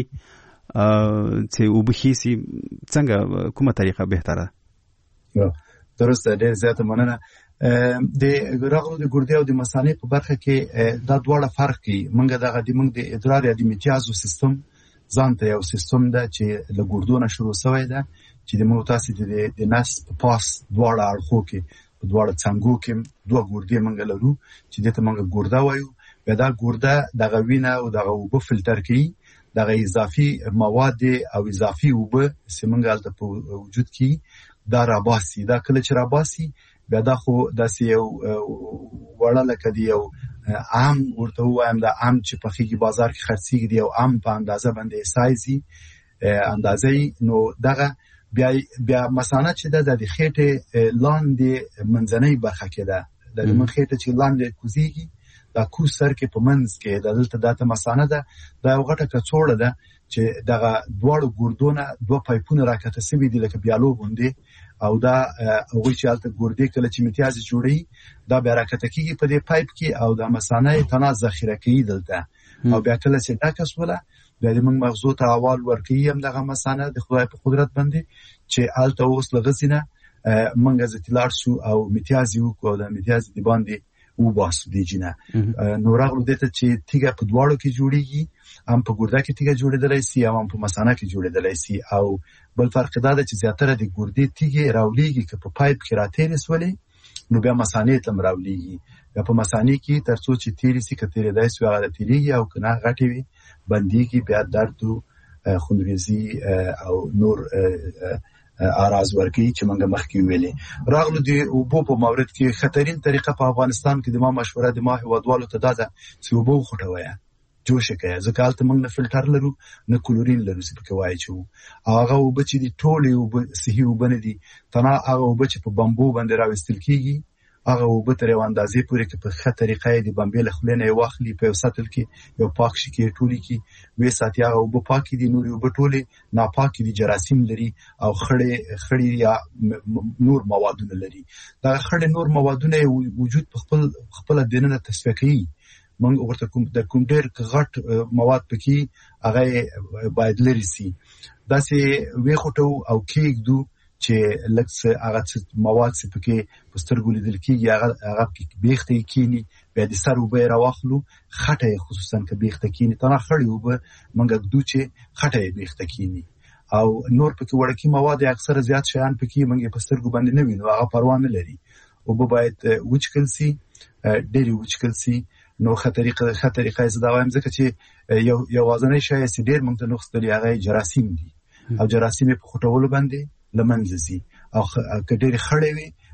چې وب خيسي څنګه کومه طریقه بهتره درسته ډېر زیاته مننه د راغلو د ګردې او د مثانې په برخه کې دا دواړه فرق کوي موږ د ادرار یا د میتیازو سیستم ځان ته یو سیستم ده چې له ګردو نه شروع شوی ده چې د موږ تاسو د نس په پاس دواړه اړخو کې په دواړه څنګو کې دوه ګردې موږ لرو چې دته موږ ګرده وایو بیا دا ګرده دغه وینه او دغه اوبه فلټر کوي دغه اضافي مواد او اضافي اوبه چې موږ هلته په وجود کې دا راباسي دا کله چې راباسي بیا دا خو داسې یو وړه لکه دی یو عام ورته وایم دا عام چې په خېږي بازار کې خرڅېږي دی یو عام په اندازه باندې سایزي اندازې نو دغه بیا مثانه چې د خېټې لاندې منځنۍ برخه کې ده د من خېټه چې لاندې کوزيږي دا کو سر کې په منځ کې د دلته داته مثانه ده دا یو غټه کڅوړه ده چې دغه دواړو ګردونه دوه پایپونه راکته سوي دي لکه بیالو باندې او دا هغه چې الته ګردې کله چې امتیاز جوړي دا بیا راکته کیږي په دې پایپ کې او د مثانه تنه ذخیره کوي دلته او بیا کله چې دا کسوله د موږ مغزو ته اول ورکوي هم دغه مثانه د خدای په قدرت باندې چې الته اوس لغزینه موږ زتلار شو او امتیاز یو کو د امتیاز دی باندې او باسو دی جنه نو راغلو دته چې تیګه په دواړو کې جوړیږي هم په ګرده کې تیګه جوړېدلای سي هم په مثانه کې جوړېدلای سي او بل فرق دا ده چې زیاتره د ګردې تیګه راولېږي که په پایپ کې راتېرې سولې نو بیا مثانه ته راولېږي بیا په مثانه کې ترڅو چې تیرې سي کترې دای سو هغه تیریږي او کنه غټي وي بنديږي بیا درد خونریزي او نور اراز ورکی چې موږ مخکې ویلې راغلو دی او په مورد کې خطرین طریقه په افغانستان کې د ما مشوره د ما هوادوالو ته دا چې وبو خټوي جوشه کوي ځکه البته موږ نه فلټر لرو نه کلورین لرو چې پکې وایي چې هغه وب چې دی ټولې وب صحیح وبنه دي تنا هغه وب چې په بمبو باندې راوستل کیږي هغه وب تر یو اندازې پورې کې په خطر طریقې د بمبې له خلینې واخلي په ساتل کې یو پاک شي کې ټولي کې وې ساتي هغه وب پاکي دي نور وب ټولې ناپاکي دي جراثیم لري او خړې یا نور موادونه لري دا خړې نور موادونه وجود په خپل دینه تصفیه کوي موږ ورته کوم د کوم ډېر غټ مواد پکې هغه باید لري سي دا سه وی خټو او کېک دو چې لکه هغه مواد چې پکې پسترګو لیدل کېږي هغه بیخته کېنی بیا د سر وبې راوخلو خټه خصوصا کې بیخته کېنی تنه خړې وب موږ دو چې خټه بیخته کېنی او نور پکې وړکی مواد اکثر زیات شیان پکې موږ پسترګو باندې نه وینو هغه پروا نه لري او باید وچکل سي ډېری وچکل سي نو خطرې زدا وایم ځکه چې یو وازنې شای چې ډېر موږ ته نقص لري هغه جراثیم دي او جراثیم په خټولو باندې لمنځي او کډېری خړې وي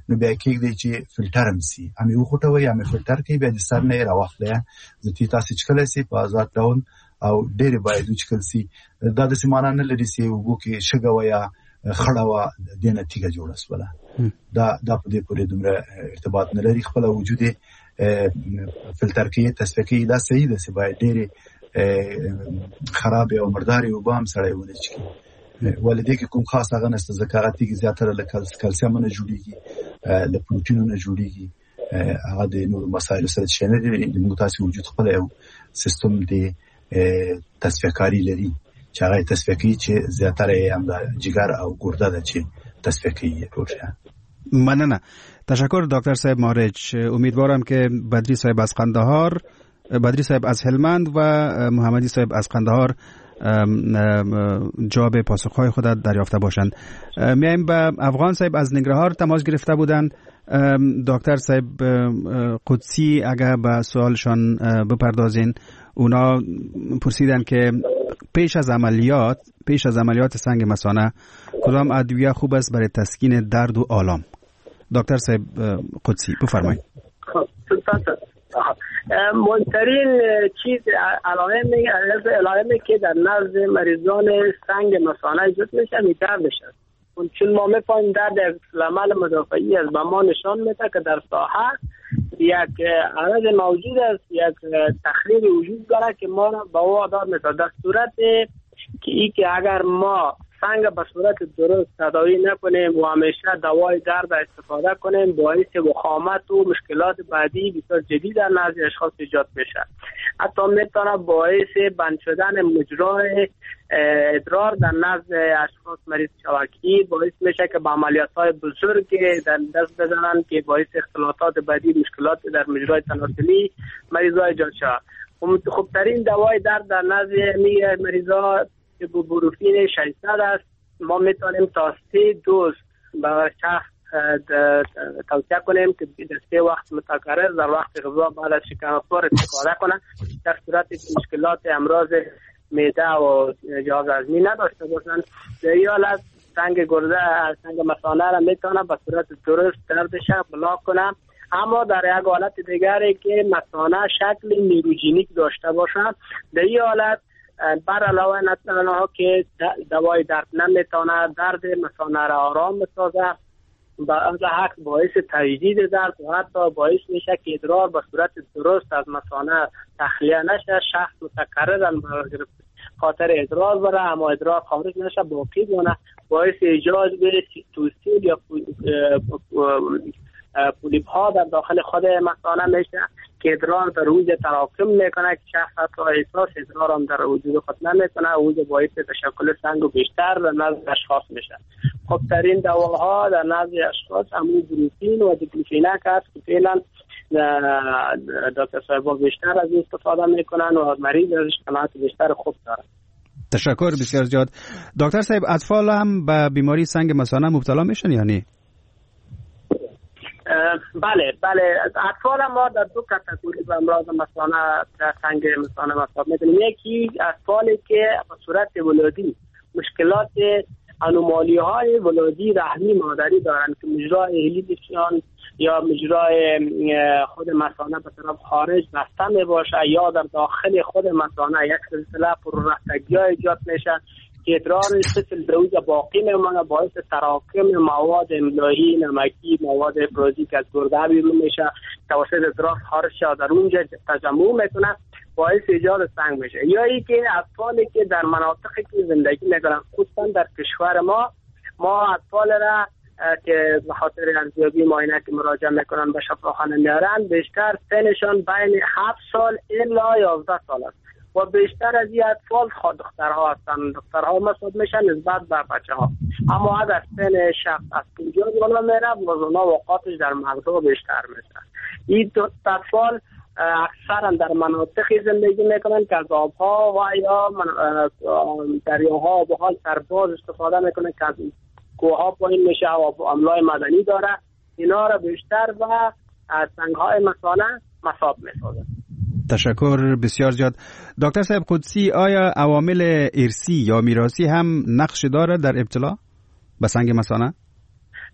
نو بیا کېږدئ چې فلټر هم سي همې وخوټوئ همې فلټر کړئ بیا د سر نه یې راواخلئ ځکه تاسې څښلی سئ په آزاد ډول او ډېرې باید وڅښل سي. دا داسې معنا نه لري چې اوبو کې شګه وه یا خړه وه دې نه تیږه جوړه سوله. دا په دې پورې دومره ارتباط نه لري. خپله وجود یې فلټر کوي تصفیه کوي. دا صحیح ده چې باید ډېرې خرابې او مردارې اوبه هم سړی ونه څښي ولې دې کې کوم خاص هغه نشته ځکه هغه تیږې زیاتره له کلسیم نه جوړېږي له پروټینو نه جوړېږي هغه د نورو مسایلو سره چې نه دي. زموږ تاسې وجود خپله یو سیستم د تصفیه کاري لري چې هغه تصفیه کوي چې زیاتره یې هم د جگر او ګرده ده چې تصفیه کوي ټول شیان. مننه. تشکر دکتر صاحب مارج. امیدوارم که بدری صاحب از قندهار، بدری صاحب از هلمند و محمدی صاحب از قندهار جواب پاسخهای خود دریافته باشند. میایم به افغان صاحب از ننگرهار تماس گرفته بودند. دکتر صاحب قدسی اگر به سوالشان بپردازین، اونا پرسیدن که پیش از عملیات سنگ مثانه کدام ادویه خوب است برای تسکین درد و آلام؟ دکتر صاحب قدسی بفرمایید. مهمترین چیز علائمی که در نزد مریضان سنگ مثانه ایجاد میشه دردش است. چون ما می‌فهمیم درد یک عمل مدافعی است و ما نشان میده که در ساحه یک عرض موجود است، یک تخریب وجود داره که ما را به او آدار میده. در صورت که اگر ما سنگ به صورت درست تداوی نکنیم و همیشه دوای درد استفاده کنیم، باعث وخامت و مشکلات بعدی بسیار جدی در نزد اشخاص ایجاد میشه. حتی میتونه باعث بند شدن مجرای ادرار در نزد اشخاص مریض شوکی باعث میشه که به عملیات‌های بزرگ در دست بزنن که باعث اختلالات بعدی مشکلات در مجرای تناسلی مریضا ایجاد شود. خوبترین دوای درد در نزد مریضا که بروفین 600 است. ما میتونیم تا 3 دوز به شخص توصیه کنیم که در 3 وقت متکرر در وقت غذا بعد از شکم افطار استفاده کنند. در صورتی که مشکلات امراض معده و جهاز هضمی نداشته باشند، در این حالت سنگ گرده سنگ مثانه را میتونه به صورت درست دردش بلاک کنه. اما در یک حالت دیگری که مثانه شکل نیروژینیک داشته باشد، در این حالت بر علاوه نتنها که دوای درد نمیتونه درد مثانه را آرام بسازه، بعض حق باعث تجدید درد و حتی باعث میشه که ادرار به صورت درست از مثانه تخلیه نشه. شخص متکررا خاطر ادرار بره اما ادرار خارج نشه باقی بونه، باعث ایجاد سیتوسیل یا پولیپ ها در داخل خود مثانه میشه که ادرار در وجود تراکم میکنه که شخص حتی احساس ادرار هم در وجود خود نمیکنه، وجود باعث تشکل سنگ و بیشتر در نزد اشخاص میشه. خب ترین دواها در نزد اشخاص همون بروفین و دیکلوفیناک است که فعلا دکتر صاحب بیشتر از این استفاده میکنن و مریض ازش قناعت بیشتر خوب داره. تشکر بسیار زیاد. دکتر صاحب اطفال هم به بیماری سنگ مثانه مبتلا میشن یا نه؟ بله اطفال ما در 2 کاتگوری به امراض مثانه سنگ مثانه مصاب میدونیم. یکی اطفالی که به صورت ولادی مشکلات انومالی های ولادی رحمی مادری دارند که مجرای هلیدشان یا مجرای خود مثانه به طرف خارج بسته می باشه یا در داخل خود مثانه یک سلسله پررفتگی ها ایجاد میشه که ادرار سفل دوز باقی میمانه، باعث تراکم مواد املایی، نمکی، مواد افرازی که از گرده بیرون میشه توسط ادرار خارج شد در اونجا تجمع میکنه، باعث ایجاد سنگ میشه. یا ای که اطفالی که در مناطقی که زندگی میکنن خصوصا در کشور ما اطفال را که به خاطر ارزیابی معاینه که مراجعه میکنن به شفاخانه میارن بیشتر سنشان بین 7 سال الی 11 سال است و بیشتر از این اطفال دخترها هستند. دخترها مصاب میشن نسبت به بچه ها، اما اگر سن شخص از 50 بالا میره وزن و اوقاتش در مغزها بیشتر میشه. این اطفال اکثرا در مناطقی زندگی میکنن که از آبها و یا دریاها و حال سرباز استفاده میکنن که از کوها پایین میشه و املاح معدنی داره، اینا را بیشتر و سنگهای مثانه مصاب میسازه. تشکر بسیار زیاد. دکتر صاحب قدسی، آیا عوامل ارثی یا میراثی هم نقش داره در ابتلا به سنگ مثانه؟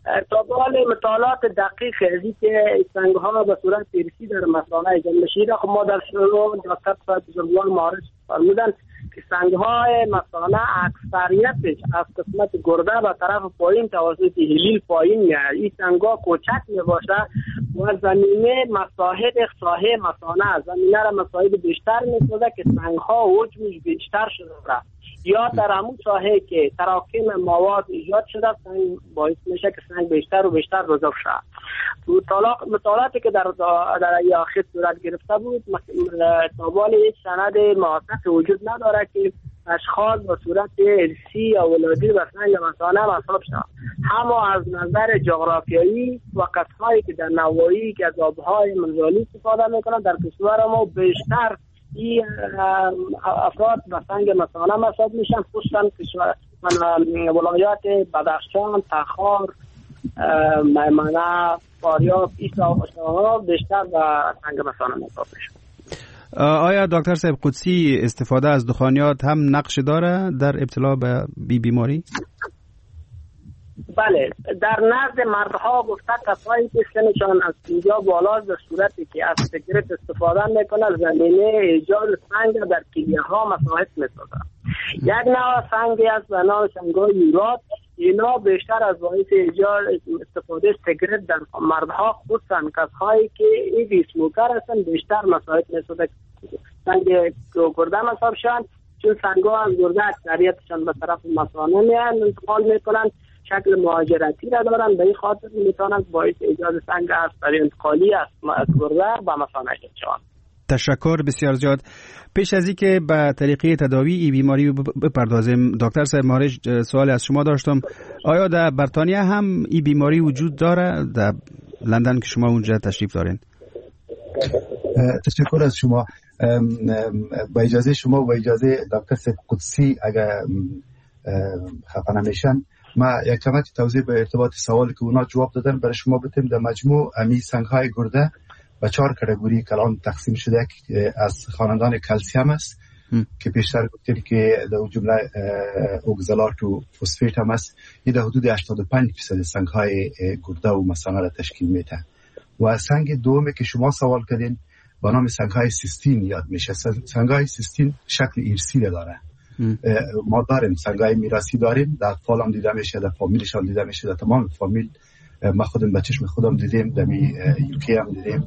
طبعا مطالعات دقیق از این که سنگ ها به صورت ارثی در مثانه جمع میشه، خب ما در شروع دکتر بزرگوار معارض فرمودن که سنگ های مثانه اکثریتش از قسمت گرده به طرف پایین توسط هلیل پایین میاد. این سنگ ها کوچک میباشه و زمینه مساحت ساحه مثانه زمینه را مساحت بیشتر میسازه که سنگ ها حجمش بیشتر شده یا در همون ساحه که تراکم مواد ایجاد شده سنگ باعث میشه که سنگ بیشتر و بیشتر بزرگ شه. مطالعاتی که در آخر صورت گرفته بود طبعا هیچ سند موثق وجود نداره که اشخاص به صورت ارثی یا ولادی به سنگ مثانه حساب شد. اما از نظر جغرافیایی و قطعهایی که در نواحی که از آبهای منزلی استفاده میکنن در کشور ما بیشتر این افراد به سنگ مثانه محسوب میشن، خصوصا ولایات بدخشان، تخار، میمنه، فاریاب، ایسا بیشتر به سنگ مثانه محسوب میشن. آیا دکتر صاحب قدسی استفاده از دخانیات هم نقش داره در ابتلا به بیماری؟ بله، در نزد مردها گفته کسایی که سنشان از 50 بالاست در صورتی که از سیگرت استفاده میکنه زمینه ایجاد سنگ در کلیه ها مساعد میسازه. یک نوع سنگی است به نام سنگ‌های یورات، اینا بیشتر از باعث ایجاد استفاده سیگرت در مردها خصوصا کسایی که ایوی اسموکر هستن بیشتر مساعد میسازه. سنگ گرده مساعد شن چون سنگ‌ها از گرده اکثریتشان به طرف مثانه میان انتقال میکنن، شکل مهاجرتی را دارن، به این خاطر میتونن باعث ایجاد سنگ عصبی انتقالی از گرده به مثانه شوند. تشکر بسیار زیاد. پیش از اینکه به طریقه تداوی این بیماری بپردازیم دکتر صاحب مارج سوال از شما داشتم، آیا در بریتانیا هم این بیماری وجود داره؟ در لندن که شما اونجا تشریف دارین. تشکر از شما. با اجازه شما و اجازه دکتر صاحب قدسی اگر خفه نمیشن ما یک کمک توضیح به ارتباط سوالی که اونا جواب دادن برای شما بتیم. در مجموع امی سنگ‌های گرده و 4 کاتگوری کلان تقسیم شده از خاندان کلسیم است که پیشتر گفتیم که در جمله اوگزالات و فسفیت هم است. این در حدود 85% سنگ‌های گرده و مثانه را تشکیل میده. و سنگ دومی که شما سوال کردین با نام سنگ‌های سیستین یاد میشه. سنگ‌های سیستین شکل ارثی داره. ما داریم سنگ‌های میراثی داریم، در اطفال هم دیده میشه، در فامیلش هم دیده میشه، در تمام فامیل. ما خودم به چشم خودم دیدیم، در یوکی هم دیدیم،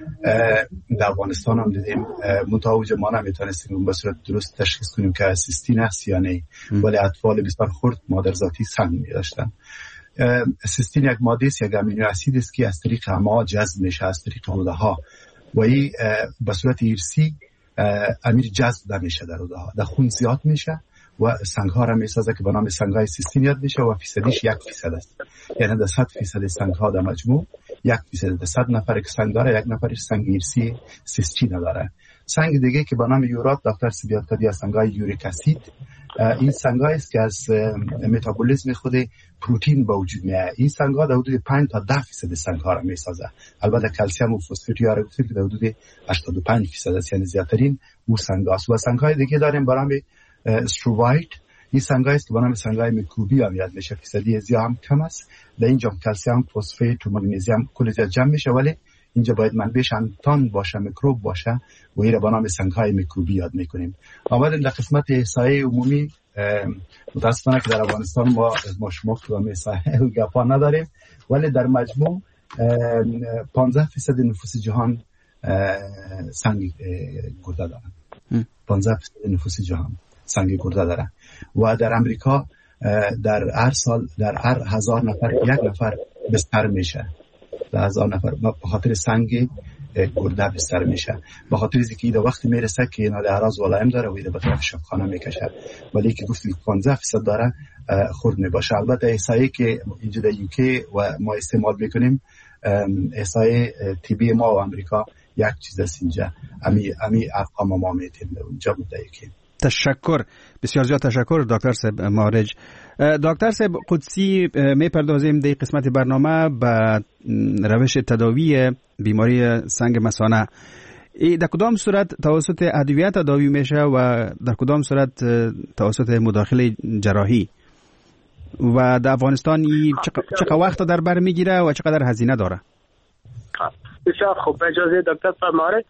در افغانستان هم دیدیم. متوجه ما نمیتونستیم به صورت درست تشخیص کنیم که سیستین است یا نه، ولی اطفال بسیار خرد مادرزادی سنگ می‌داشتن. سیستین یک ماده است، یک امینو اسید است که از طریق ما جذب میشه، از طریق روده‌ها، و این به صورت ارثی امیر جذب نمیشه در روده‌ها، در خون زیاد میشه و سنگ‌ها را میسازه که به نام سنگ‌های سیستین یاد میشه و فیصدیش 1% است. یعنی در 100% سنگ‌ها در مجموع 1% در 100 نفر که سنگ داره، 1 نفرش سنگ ارثی سیستین داره. سنگ دیگه که به نام یورات دکتر سیبیات کدی از سنگ‌های یوریک اسید، این سنگ‌هایی است که از متابولیسم خود پروتئین به وجود میاد. این سنگ‌ها در حدود 5 تا 10% سنگ‌ها را میسازه. البته کلسیم و فسفر یا گفتیم که در حدود 85% است، یعنی زیاترین او سنگ‌هاست. و سنگ‌های دیگه داریم به نام استرووایت. این سنگ‌هایی است که به نام سنگ‌های میکروبی هم یاد میشه، فیصدی زیاد هم کم است. در اینجا کلسیم، فسفر و مگنیزیم کل زیاد جمع میشه، ولی اینجا باید منبعش انتان باشه، میکروب باشه و این را به نام سنگ‌های میکروبی یاد میکنیم. آمدیم در قسمت احصایه عمومی. متاسفانه که در افغانستان ما شما کدام احصایه و گپا نداریم، ولی در مجموع 15% نفوس جهان سنگ گرده دارن. 15% نفوس جهان سنگ گرده دارن و در امریکا در هر سال در هر 1000 نفر 1 نفر بستر میشه. در 1000 نفر به خاطر سنگ گرده بستر میشه، به خاطر اینکه ایده وقتی میرسه که اینا اعراض ولائم داره و ایده به طرف شفاخانه میکشه، ولی که گفتیم 15% داره خرد میباشه. البته احصایه که اینجا در یوکی و ما استعمال میکنیم احصایه طبی ما و امریکا یک چیز است. اینجا امی ارقام ما میتیم اونجا بوده که. تشکر، بسیار زیاد تشکر دکتر صاحب مارج. دکتر صاحب قدسی میپردازیم در قسمت برنامه به روش تداوی بیماری سنگ مثانه. در کدام صورت توسط ادویه تداوی میشه و در کدام صورت توسط مداخله جراحی؟ و در افغانستان چقدر وقت در بر میگیره و چقدر هزینه داره؟ بسیار خوب، اجازه دکتر فرماره.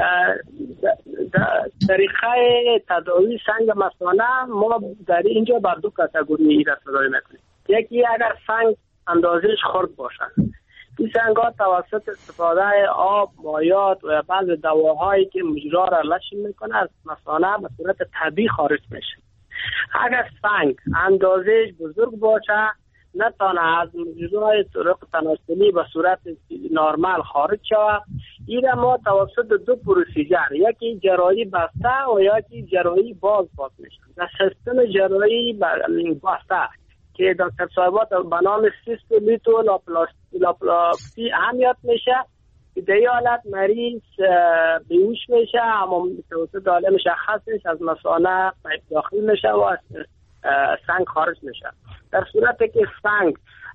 طریقه تداوی سنگ مثانه ما در اینجا بر دو کاتگوری را تداوی میکنیم. یکی اگر سنگ اندازش خرد باشد، این سنگ ها توسط استفاده آب، مایات و بعض دواهایی که مجرا را لشن میکنه از مثانه به صورت طبیعی خارج میشه. اگر سنگ اندازش بزرگ باشه نتانه از مجرای طرق تناسلی به صورت نرمال خارج شود، این ما توسط دو پروسیجر، یکی جراحی بسته و یکی جراحی باز میشه. در سیستم جراحی بسته که دکتر صاحبات به نام سیستولیتو لاپلاستی اهمیت میشه، در این حالت مریض بیهوش میشه اما توسط حاله مشخصش از مثانه داخل میشه و سنگ خارج میشه. در صورتی که سنگ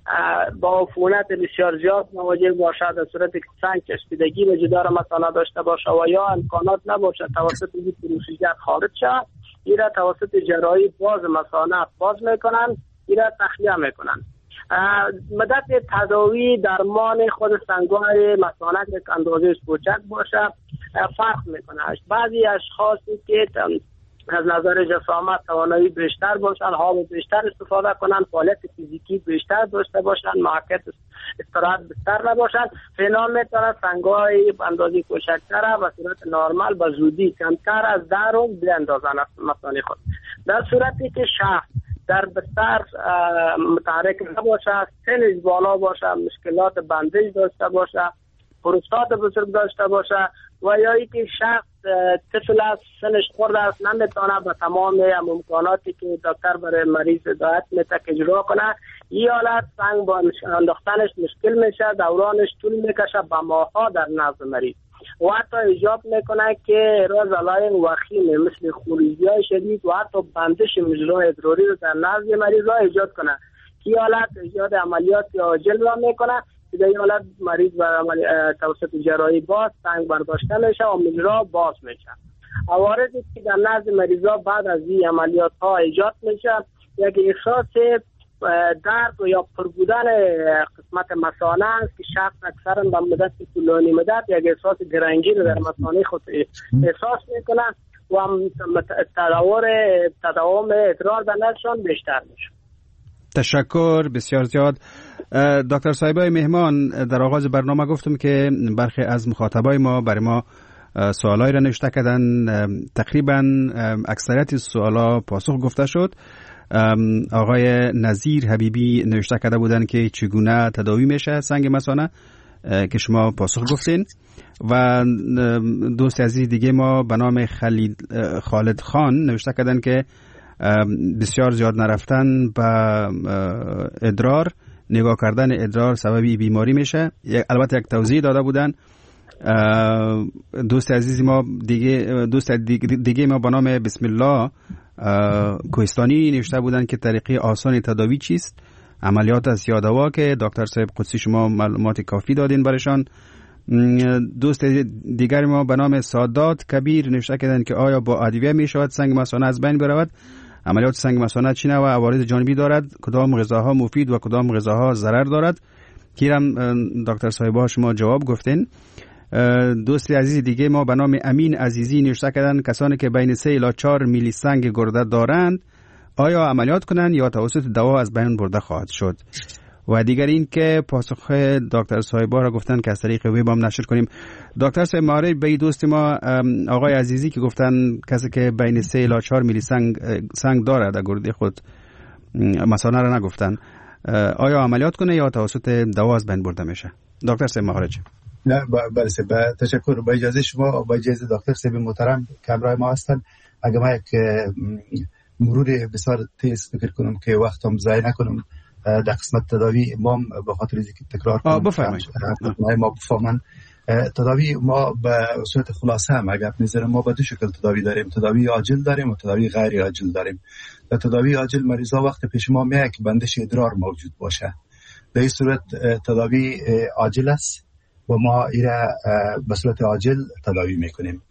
با عفونت بسیار زیاد مواجه باشد، در صورتی که سنگ چسبیدگی به جدار مثانه داشته باشه و یا امکانات نباشه توسط این پروسیجر خارج شد، این را توسط جراحی باز مثانه باز میکنن، این را تخلیه میکنن. مدت تداوی درمان خود سنگ‌های مثانه که اندازه‌اش کوچک باشه فرق میکنه. بعضی اشخاصی که از نظر جسامت توانایی بیشتر باشن، آب بیشتر استفاده کنن، فعالیت فیزیکی بیشتر داشته باشن، محکت استراحت بیشتر نباشن، فینا میتونن سنگ‌های اندازه کوچکتر و صورت نرمال به زودی کمتر از 10 روز بیاندازن از مثانه خود. در صورتی که شخص در بستر متحرک نباشه، سنش بالا باشه، مشکلات بندش داشته باشه، پروستات بزرگ داشته باشه و یا اینکه شخص طفل است، سنش خورده است، نمیتونه به تمام امکاناتی که دکتر برای مریض هدایت میده اجرا کنه، این حالت سنگ با انداختنش مشکل میشه، دورانش طول میکشه به ماه‌ها در نزد مریض و حتی ایجاد میکنه که راز علائم وخیم مثل خونریزی‌های شدید و حتی بندش مجرای ادراری رو در نزد مریض ها ایجاد کنه که حالت ایجاد عملیات عاجل را میکنه که در این حالت مریض توسط جراحی باز سنگ برداشته میشه و مجرا باز میشه. عوارضی که در نزد مریضا بعد از این عملیات ها ایجاد میشه یک احساس درد و یا پر بودن قسمت مثانه است که شخص اکثرا به مدت طولانی مدت یک احساس گرنگی رو در مثانه خود احساس میکنه و تداوم ادرار در نزدشان بیشتر میشه. تشکر بسیار زیاد. دکتر صاحبای مهمان، در آغاز برنامه گفتم که برخی از مخاطبای ما برای ما سوالایی را نوشته کردن، تقریبا اکثریت سوالا پاسخ گفته شد. آقای نظیر حبیبی نوشته کرده بودن که چگونه تداوی میشه سنگ مثانه که شما پاسخ گفتین و دوست عزیز دیگه ما به نام خالد خان نوشته کردن که بسیار زیاد نرفتن به ادرار، نگاه کردن ادرار سببی بیماری میشه. البته یک توضیح داده بودن. دوست عزیز ما دیگه ما به نام بسم الله کوهستانی نوشته بودن که طریقه آسان تداوی چیست؟ عملیات از یادوا که دکتر صاحب قدسی شما معلومات کافی دادین برشان. دوست دیگر ما به نام سادات کبیر نوشته کردن که آیا با ادویه می شود سنگ مثانه از بین برود؟ عملیات سنگ مثانه چی و عوارض جانبی دارد؟ کدام غذاها مفید و کدام غذاها ضرر دارد؟ کیرم دکتر صاحبا شما جواب گفتین. دوست عزیز دیگه ما به نام امین عزیزی نوشته کردن کسانی که بین 3 الی 4 میلی سنگ گرده دارند آیا عملیات کنند یا توسط دوا از بین برده خواهد شد؟ و دیگر این که پاسخ دکتر صاحبا را گفتن که از طریق وب هم نشر کنیم. دکتر صاحب ماره به دوست ما آقای عزیزی که گفتن کسی که بین 3 الی 4 میلی سنگ داره در گرده خود، مثانه را نگفتن، آیا عملیات کنه یا توسط دوا از بین برده میشه؟ دکتر صاحب مخارج. نه بله با تشکر. با اجازه شما، با اجازه دکتر صاحب محترم که همراه ما هستن، اگه ما یک مرور بسیار تیز فکر کنم که وقتم ضایع نکنم در قسمت تداوی ما به خاطر اینکه تکرار کنم بفرمایید ما بفهمن. تداوی ما به صورت خلاصه هم اگر نظر ما به دو شکل تداوی داریم، تداوی عاجل داریم و تداوی غیر عاجل داریم. در تداوی عاجل مریضا وقت پیش ما میاد که بندش ادرار موجود باشه، در این صورت تداوی عاجل است و ما ایره به صورت عاجل تداوی میکنیم.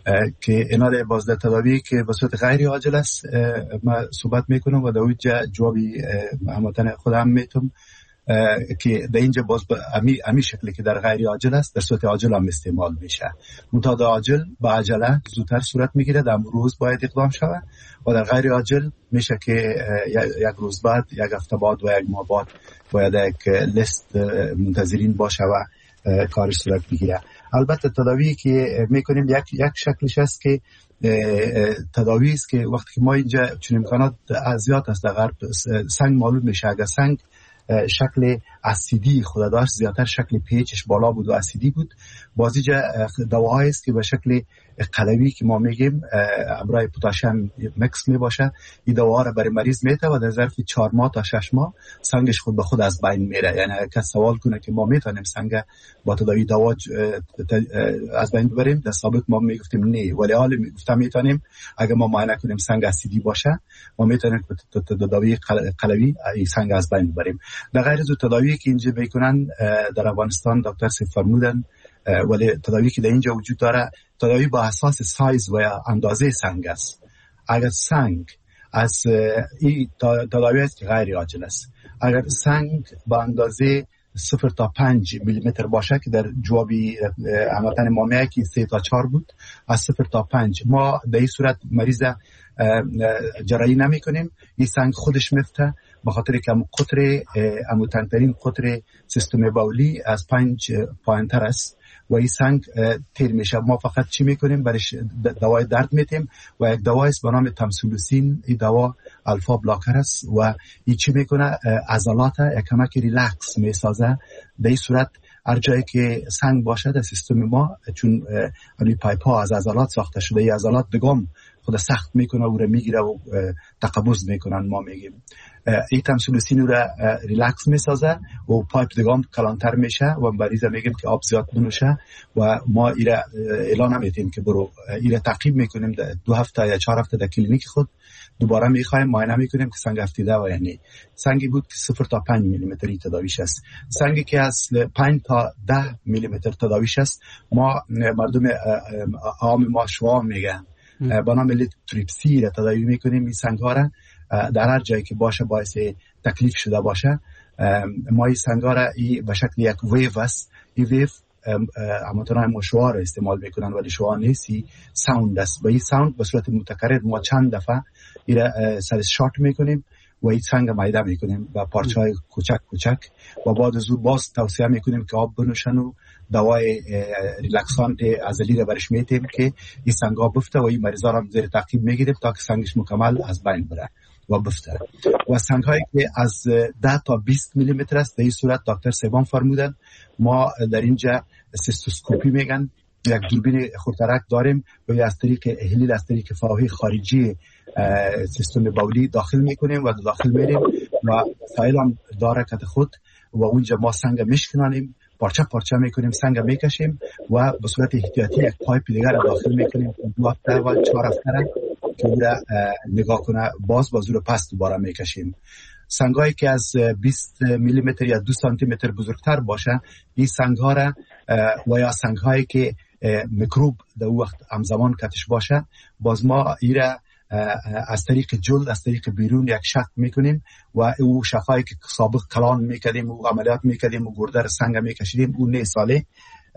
که اینا باز در تداوی که به صورت غیر عاجل است ما صحبت میکنم و در اینجا جوابی هموطن خودم میتونم که در اینجا باز امی شکلی که در غیر عاجل است در صورت عاجل هم استعمال میشه. منتها در عاجل با عجله زودتر صورت میگیره، در روز باید اقدام شود و در غیر عاجل میشه که یک روز بعد، یک هفته بعد و یک ماه بعد باید یک لیست منتظرین باشه و کارش صورت بگیره. البته تداوی که میکنیم یک شکلش است که تداوی است که وقتی که ما اینجا چون امکانات زیاد است در غرب سنگ معلوم میشه. اگر سنگ شکل اسیدی خود داشت، زیادتر شکل پیچش بالا بود و اسیدی بود، بازیجا دواهایی است که به شکل قلوی که ما میگیم همراه پتاسیم مکس می باشه. این دوا را برای مریض میته و در ظرف 4 ماه تا 6 ماه سنگش خود به خود از بین میره. یعنی کس سوال کنه که ما میتونیم سنگ با تداوی دوا از بین ببریم، در سابق ما میگفتیم نه، ولی حالا میگفتم میتونیم. اگر ما معاینه کنیم سنگ اسیدی باشه ما میتونیم تداوی قلوی این سنگ از بین ببریم. در غیر از تداوی که اینجا میکنن در افغانستان دکتر سی فرمودن، ولی تداوی که در اینجا وجود داره تداوی با اساس سایز و اندازه سنگ است. اگر سنگ از این تداوی است که غیر عاجل است. اگر سنگ با اندازه 0 تا 5 میلیمتر باشه که در جوابی هموطن ما میگه که 3 تا 4 بود، از 0 تا 5 ما در این صورت مریض جراحی نمی کنیم. این سنگ خودش میفته به خاطر که قطر تنگترین قطر سیستم بولی از 5 پایین‌تر است و این سنگ تیر میشه. ما فقط چی میکنیم؟ برش دوای درد میتیم و یک دوای است به نام تمسولوسین. این دوا الفا بلاکر است و این چی میکنه؟ عضلات یک کمک ریلکس میسازه. در این صورت هر جایی که سنگ باشه در سیستم ما، چون این پایپ ها از عضلات ساخته شده، این عضلات دگم خود سخت میکنه و رو میگیره و تقبض میکنن. ما میگیم این تمسولوسین رو ریلکس میسازه و پایپ دگم کلانتر میشه و مریض میگیم که آب زیاد بنوشه و ما ایره اعلان نمیتیم که برو. ایره تعقیب میکنیم 2 هفته یا 4 هفته در کلینیک خود دوباره میخوایم معاینه میکنیم که سنگ افتیده و یعنی سنگی بود که 0 تا 5 میلیمتری تداویش است. سنگی که از 5 تا 10 میلیمتر تداویش است ما مردم عام ما شوا میگن با نام لیتوتریپسی را تداوی میکنیم. این سنگ ها را در هر جایی که باشه باعث تکلیف شده باشه ما این سنگ ها را به شکل یک ویو است. این ویو همانطور ما شعاع را استعمال میکنن ولی شعاع نیست، ساوند است. با این ساوند به صورت متکرر ما چند دفعه این را سر شارت میکنیم و این سنگ میده میکنیم با پارچه های کوچک کوچک و بعد از اون باز توصیه میکنیم که آب بنوشن و دوای ریلکسانت عضلی را برش میتیم که این سنگ ها بفته و این مریضا را زیر تعقیب میگیریم تا که سنگش مکمل از بین بره و بفته. و سنگ هایی که از 10 تا 20 میلیمتر است در این صورت دکتر سیبان فرمودن ما در اینجا سیستوسکوپی میگن، یک دوربین خورترک داریم و از طریق احلیل از طریق فاهی خارجی سیستم بولی داخل میکنیم و داخل میریم و فایل هم داره که خود و اونجا ما سنگ میشکنانیم، پارچه پارچه میکنیم، سنگ میکشیم و به صورت احتیاطی یک پایپ دیگر داخل میکنیم 2 هفته و 4 هفته که او را نگاه کنه، باز رو پس دوباره میکشیم. سنگایی که از 20 میلیمتر یا 2 سانتی متر بزرگتر باشه این سنگ ها را و یا سنگ هایی که میکروب در وقت همزمان کتش باشه باز ما ایره از طریق جلد از طریق بیرون یک شق میکنیم و او شقایی که سابق کلان میکردیم و عملیات میکردیم و گرده سنگ میکشیدیم اون نه ساله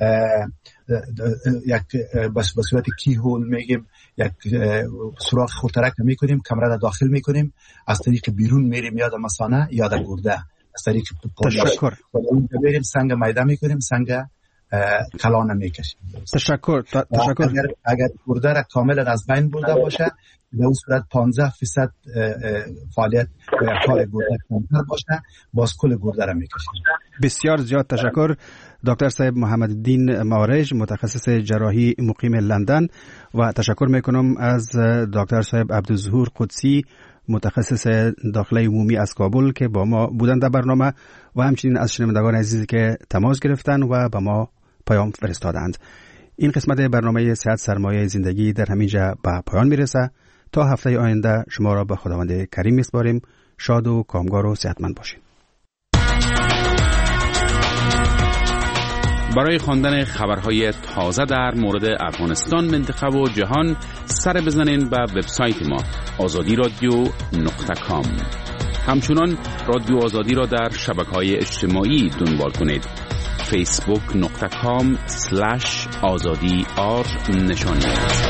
یک به صورت کی هول میگیم یک سوراخ خورترک میکنیم، کمره را داخل میکنیم، از طریق بیرون میریم یا در مثانه یا در گرده از طریق تشکر و اون میریم سنگ میده میکنیم، سنگ کلان میکشیم. تشکر. اگر گرده را کاملا از بین برده باشه در اون صورت 15% فعالیت و کار گرده کمتر باشه باز کل گرده را میکشیم. بسیار زیاد تشکر دکتر صاحب محمد الدین معارج، متخصص جراحی مقیم لندن، و تشکر میکنم از دکتر صاحب عبدالظهور قدسی، متخصص داخله عمومی از کابل که با ما بودند در برنامه، و همچنین از شنوندگان عزیزی که تماس گرفتند و با ما پیام فرستادند. این قسمت برنامه صحت سرمایه زندگی در همینجا به پایان میرسه. تا هفته آینده شما را به خداوند کریم میسپاریم. شاد و کامگار و صحتمند باشید. برای خواندن خبرهای تازه در مورد افغانستان، منطقه و جهان سر بزنین به وبسایت ما azadi.radio.com. همچنان رادیو آزادی را در شبکه‌های اجتماعی دنبال کنید. facebook.com/azadi نشان دهید.